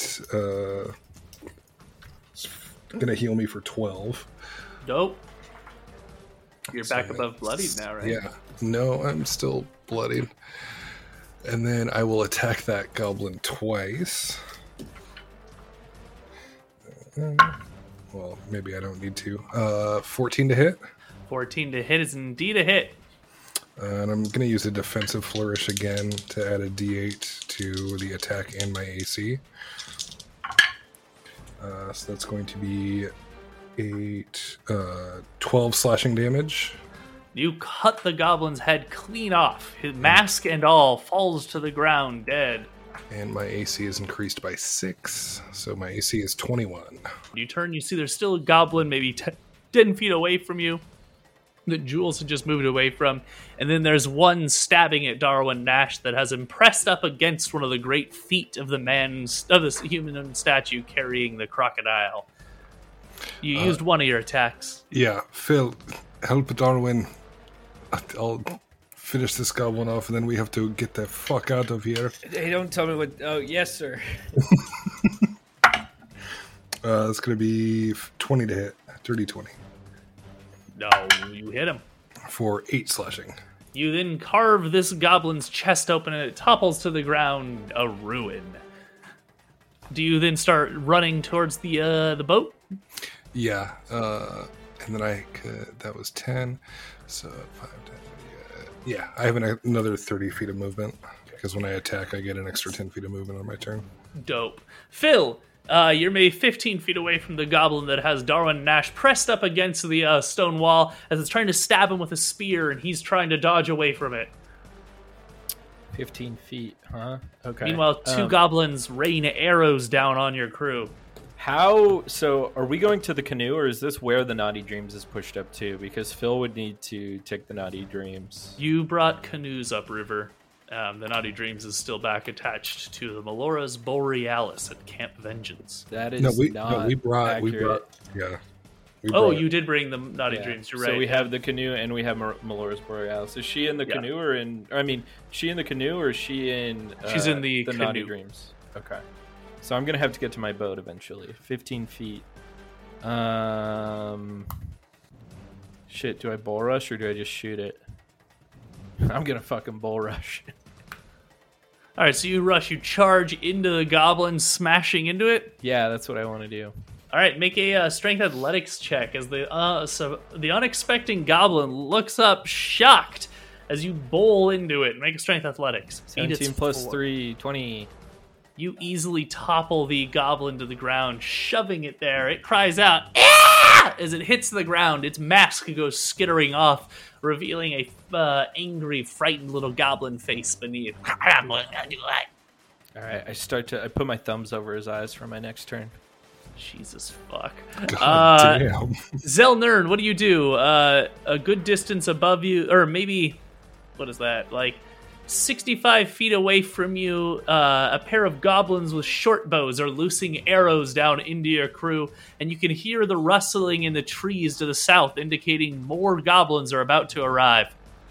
It's gonna heal me for 12. Dope. You're back above bloodied now, right? Yeah. No, I'm still bloodied. And then I will attack that goblin twice. Well, maybe I don't need to. 14 to hit. 14 to hit is indeed a hit. And I'm going to use a defensive flourish again to add a d8 to the attack and my AC. So that's going to be 12 slashing damage. You cut the goblin's head clean off. His mask and all falls to the ground dead. And my AC is increased by 6, so my AC is 21. You turn, you see there's still a goblin maybe 10 feet away from you that Jules had just moved away from. And then there's one stabbing at Darwin Nash that has him pressed up against one of the great feet of this human statue carrying the crocodile. You used one of your attacks. Yeah, Phil, help Darwin. I'll finish this goblin off, and then we have to get the fuck out of here. Hey, don't tell me what... Oh, yes, sir. It's going to be 20 to hit. 30-20. No, you hit him. For 8 slashing. You then carve this goblin's chest open, and it topples to the ground, a ruin. Do you then start running towards the boat? Yeah, and then that was 10, so 5, 10, yeah, I have another 30 feet of movement, because when I attack, I get an extra 10 feet of movement on my turn. Dope. Phil, you're maybe 15 feet away from the goblin that has Darwin Nash pressed up against the stone wall as it's trying to stab him with a spear, and he's trying to dodge away from it. 15 feet, huh? Okay. Meanwhile, two goblins rain arrows down on your crew. So are we going to the canoe, or is this where the Naughty Dreams is pushed up to? Because Phil would need to take the Naughty Dreams. You brought canoes upriver. The Naughty Dreams is still back attached to the Melora's Borealis at Camp Vengeance. That is we brought, yeah. You did bring the Naughty Dreams, you're right. So we have the canoe and we have Melora's Borealis. Is she in the canoe or she in the canoe or is she in She's in the canoe. Naughty Dreams? Okay. So I'm going to have to get to my boat eventually. 15 feet. Shit, do I bull rush or do I just shoot it? I'm going to fucking bull rush. All right, so you charge into the goblin, smashing into it? Yeah, that's what I want to do. All right, make a strength athletics check as the unexpected goblin looks up, shocked, as you bowl into it. Make a strength athletics. 17 plus 3, 20. You easily topple the goblin to the ground, shoving it there. It cries out, "Ah!" as it hits the ground. Its mask goes skittering off, revealing a angry, frightened little goblin face beneath. I'm going to do it. All right, I put my thumbs over his eyes for my next turn. Jesus fuck. Damn. Zelnern, what do you do? A good distance above you, or maybe, what is that, like 65 feet away from you, a pair of goblins with short bows are loosing arrows down into your crew, and you can hear the rustling in the trees to the south, indicating more goblins are about to arrive.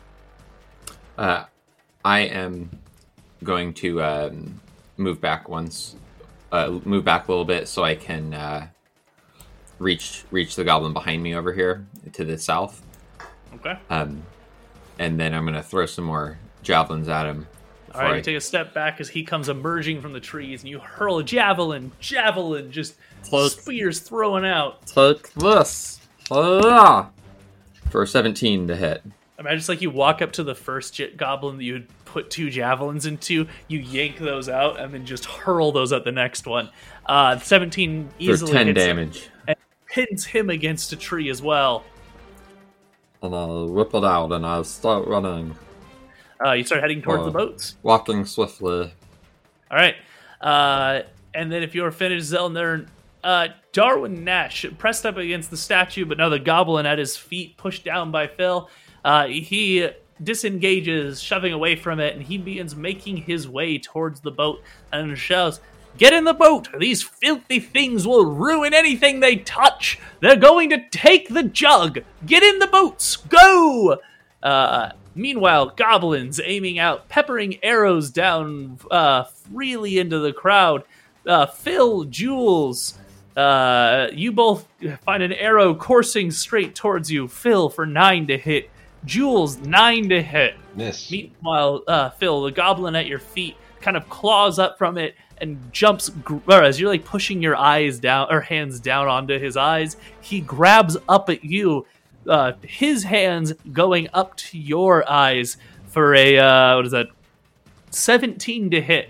I am going to move back a little bit so I can reach the goblin behind me over here to the south. Okay. And then I'm going to throw some more javelins at him. All right, you take a step back as he comes emerging from the trees, and you hurl a javelin, just spears throwing out. Take this. For 17 to hit. Imagine it's like you walk up to the first goblin that you had put 2 javelins into, you yank those out, and then just hurl those at the next one. 17 easily for 10 hits damage. Him, and pins him against a tree as well. And I'll whip it out, and I'll start running. You start heading towards the boats. Walking swiftly. All right. And then if you're finished, Zelnern, Darwin Nash pressed up against the statue, but now the goblin at his feet, pushed down by Phil. He disengages, shoving away from it, and he begins making his way towards the boat and shouts, "Get in the boat! These filthy things will ruin anything they touch! They're going to take the jug! Get in the boats! Go!" Meanwhile, goblins aiming out, peppering arrows down freely into the crowd. Phil, Jules, you both find an arrow coursing straight towards you. Phil for 9 to hit. Jules, 9 to hit. Miss. Meanwhile, Phil, the goblin at your feet, kind of claws up from it and jumps, or as you're like pushing your eyes down or hands down onto his eyes, he grabs up at you. his hands going up to your eyes for a, 17 to hit.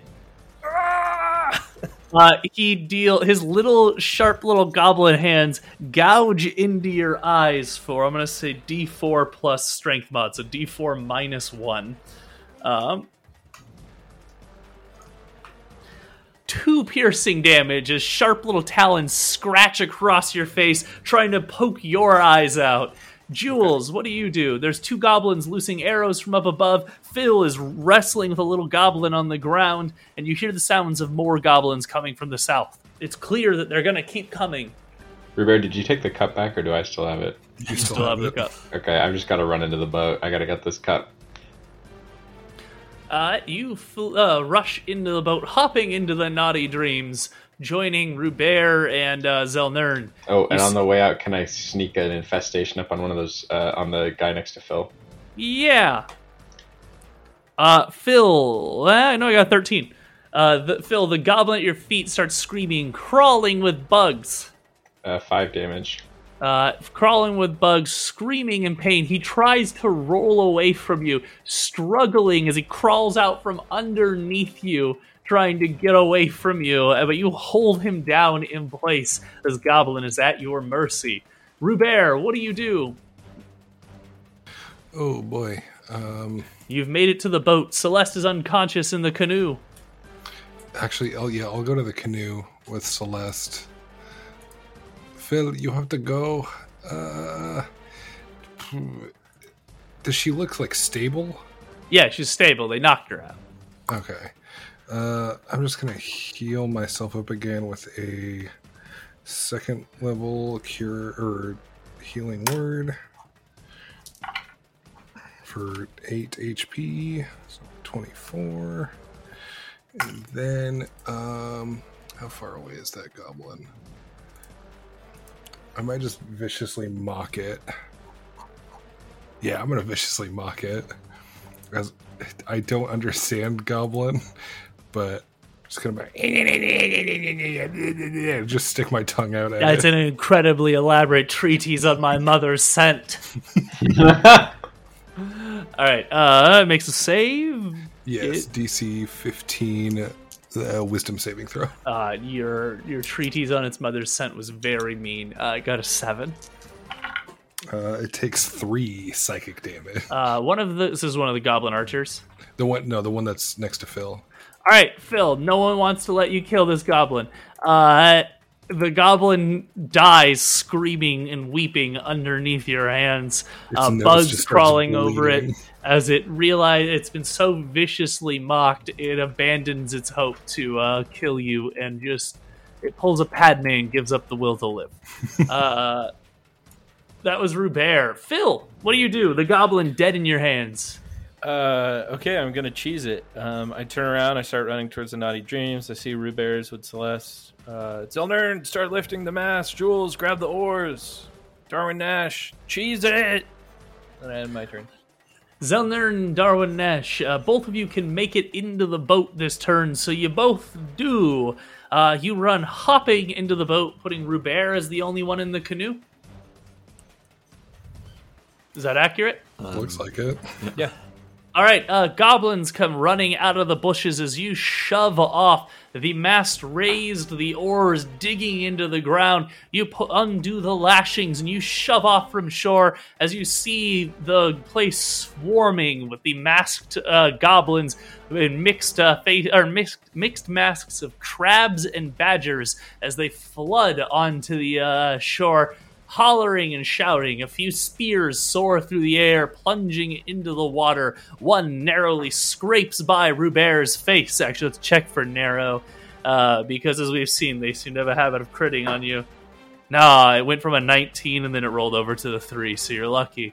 His little sharp little goblin hands gouge into your eyes for, I'm going to say D4 plus strength mod, so D4 minus 1. 2 piercing damage as sharp little talons scratch across your face, trying to poke your eyes out. Jules, what do you do? There's 2 goblins loosing arrows from up above. Phil is wrestling with a little goblin on the ground, and you hear the sounds of more goblins coming from the south. It's clear that they're going to keep coming. Rhubarb, did you take the cup back, or do I still have it? You still have the cup. Okay, I've just got to run into the boat. I got to get this cup. You rush into the boat, hopping into the Naughty Dreams, joining Rubert and Zelnern. Oh, and on the way out, can I sneak an infestation up on one of those, on the guy next to Phil? Yeah. Phil, I know I got 13. Phil, the goblin at your feet starts screaming, crawling with bugs. 5 damage. Crawling with bugs, screaming in pain. He tries to roll away from you, struggling as he crawls out from underneath you, trying to get away from you, but you hold him down in place. This goblin is at your mercy. Rubert, what do you do? Oh boy. You've made it to the boat. Celeste is unconscious in the canoe. Actually, I'll go to the canoe with Celeste. Phil, you have to go. Does she look like stable? Yeah, she's stable. They knocked her out. Okay. I'm just gonna heal myself up again with a 2nd level cure or healing word for 8 HP, so 24. And then, how far away is that goblin? I might just viciously mock it. Yeah, I'm gonna viciously mock it. Because I don't understand goblin, but I'm just gonna just stick my tongue out at That's it. an incredibly elaborate treatise on my mother's scent. Alright, makes a save. Yes, DC 15 wisdom saving throw. Your treatise on its mother's scent was very mean. I got a 7. It takes 3 psychic damage. This is one of the goblin archers. The one that's next to Phil. All right, Phil. No one wants to let you kill this goblin. The goblin dies screaming and weeping underneath your hands. Bugs crawling over it. As it realizes it's been so viciously mocked, it abandons its hope to kill you and it pulls a Padme and gives up the will to live. That was Rubert. Phil, what do you do? The goblin dead in your hands. Okay, I'm gonna cheese it. I turn around, I start running towards the Naughty Dreams. I see Rubert's with Celeste. Zelnern, start lifting the mast. Jules, grab the oars. Darwin Nash, cheese it. And I end my turn. Zelnern and Darwin Nash, both of you can make it into the boat this turn, so you both do. You run hopping into the boat, putting Rubert as the only one in the canoe. Is that accurate? Looks like it. Yeah. All right, goblins come running out of the bushes as you shove off. The mast raised, the oars digging into the ground. You undo the lashings and you shove off from shore as you see the place swarming with the masked goblins in mixed masks of crabs and badgers as they flood onto the shore. Hollering and shouting, a few spears soar through the air, plunging into the water. One narrowly scrapes by Rubert's face. Actually, let's check for narrow, because as we've seen, they seem to have a habit of critting on you. Nah, it went from a 19 and then it rolled over to the 3, so you're lucky.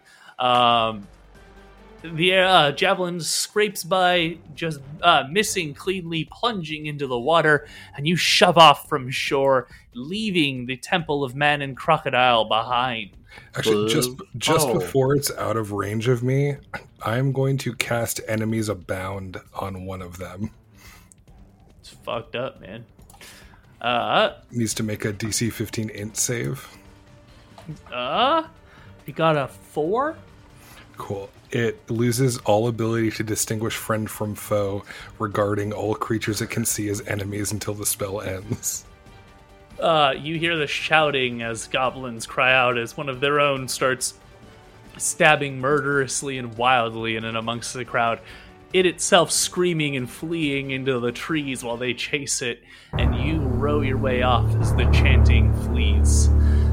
The javelin scrapes by, just missing cleanly, plunging into the water, and you shove off from shore, leaving the Temple of Man and Crocodile behind. Actually, just before it's out of range of me, I'm going to cast Enemies Abound on one of them. It's fucked up, man. Needs to make a DC 15 int save. It got a 4? Cool. It loses all ability to distinguish friend from foe regarding all creatures it can see as enemies until the spell ends. You hear the shouting as goblins cry out as one of their own starts stabbing murderously and wildly in and amongst the crowd. It itself screaming and fleeing into the trees while they chase it, and you row your way off as the chanting flees.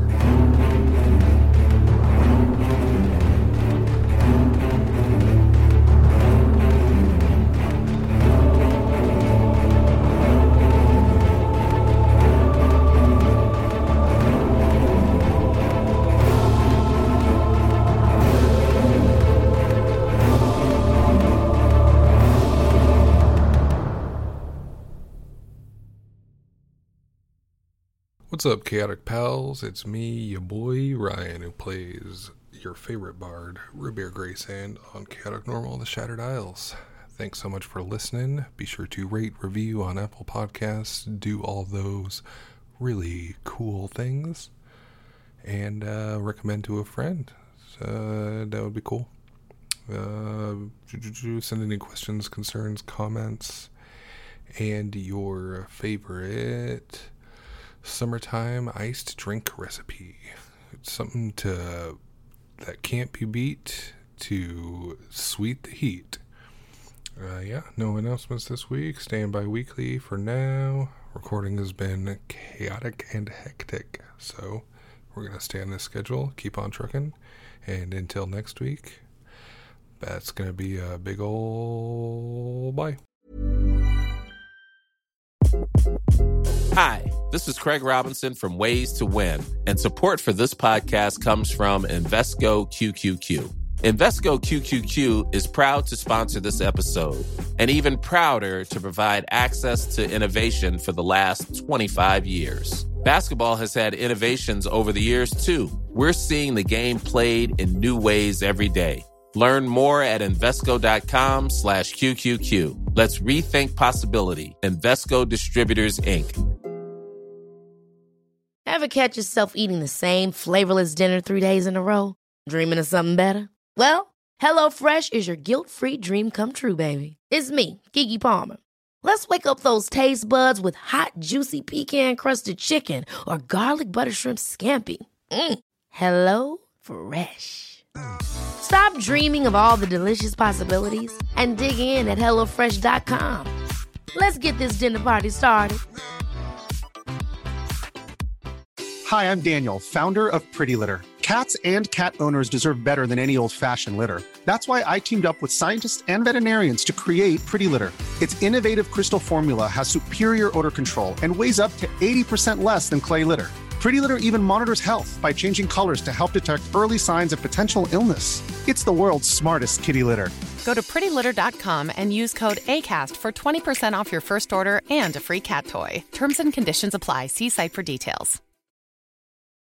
What's up, Chaotic Pals? It's me, your boy, Ryan, who plays your favorite bard, Rubeer Greysand, on Chaotic Normal, The Shattered Isles. Thanks so much for listening. Be sure to rate, review on Apple Podcasts, do all those really cool things, and recommend to a friend. That would be cool. Send any questions, concerns, comments, and your favorite summertime iced drink recipe. It's something that can't be beat to sweet the heat. No announcements this week. Staying bi-weekly for now. Recording has been chaotic and hectic, so we're gonna stay on this schedule, keep on trucking, and until next week, that's gonna be a big ol' bye. Hi, this is Craig Robinson from Ways to Win, and support for this podcast comes from Invesco QQQ. Invesco QQQ is proud to sponsor this episode, and even prouder to provide access to innovation for the last 25 years. Basketball has had innovations over the years, too. We're seeing the game played in new ways every day. Learn more at Invesco.com/QQQ. Let's rethink possibility. Invesco Distributors, Inc. Ever catch yourself eating the same flavorless dinner 3 days in a row? Dreaming of something better? Well, HelloFresh is your guilt-free dream come true, baby. It's me, Keke Palmer. Let's wake up those taste buds with hot, juicy pecan-crusted chicken or garlic butter shrimp scampi. Hello Fresh. Stop dreaming of all the delicious possibilities and dig in at HelloFresh.com. Let's get this dinner party started. Hi, I'm Daniel, founder of Pretty Litter. Cats and cat owners deserve better than any old-fashioned litter. That's why I teamed up with scientists and veterinarians to create Pretty Litter. Its innovative crystal formula has superior odor control and weighs up to 80% less than clay litter. Pretty Litter even monitors health by changing colors to help detect early signs of potential illness. It's the world's smartest kitty litter. Go to prettylitter.com and use code ACAST for 20% off your first order and a free cat toy. Terms and conditions apply. See site for details.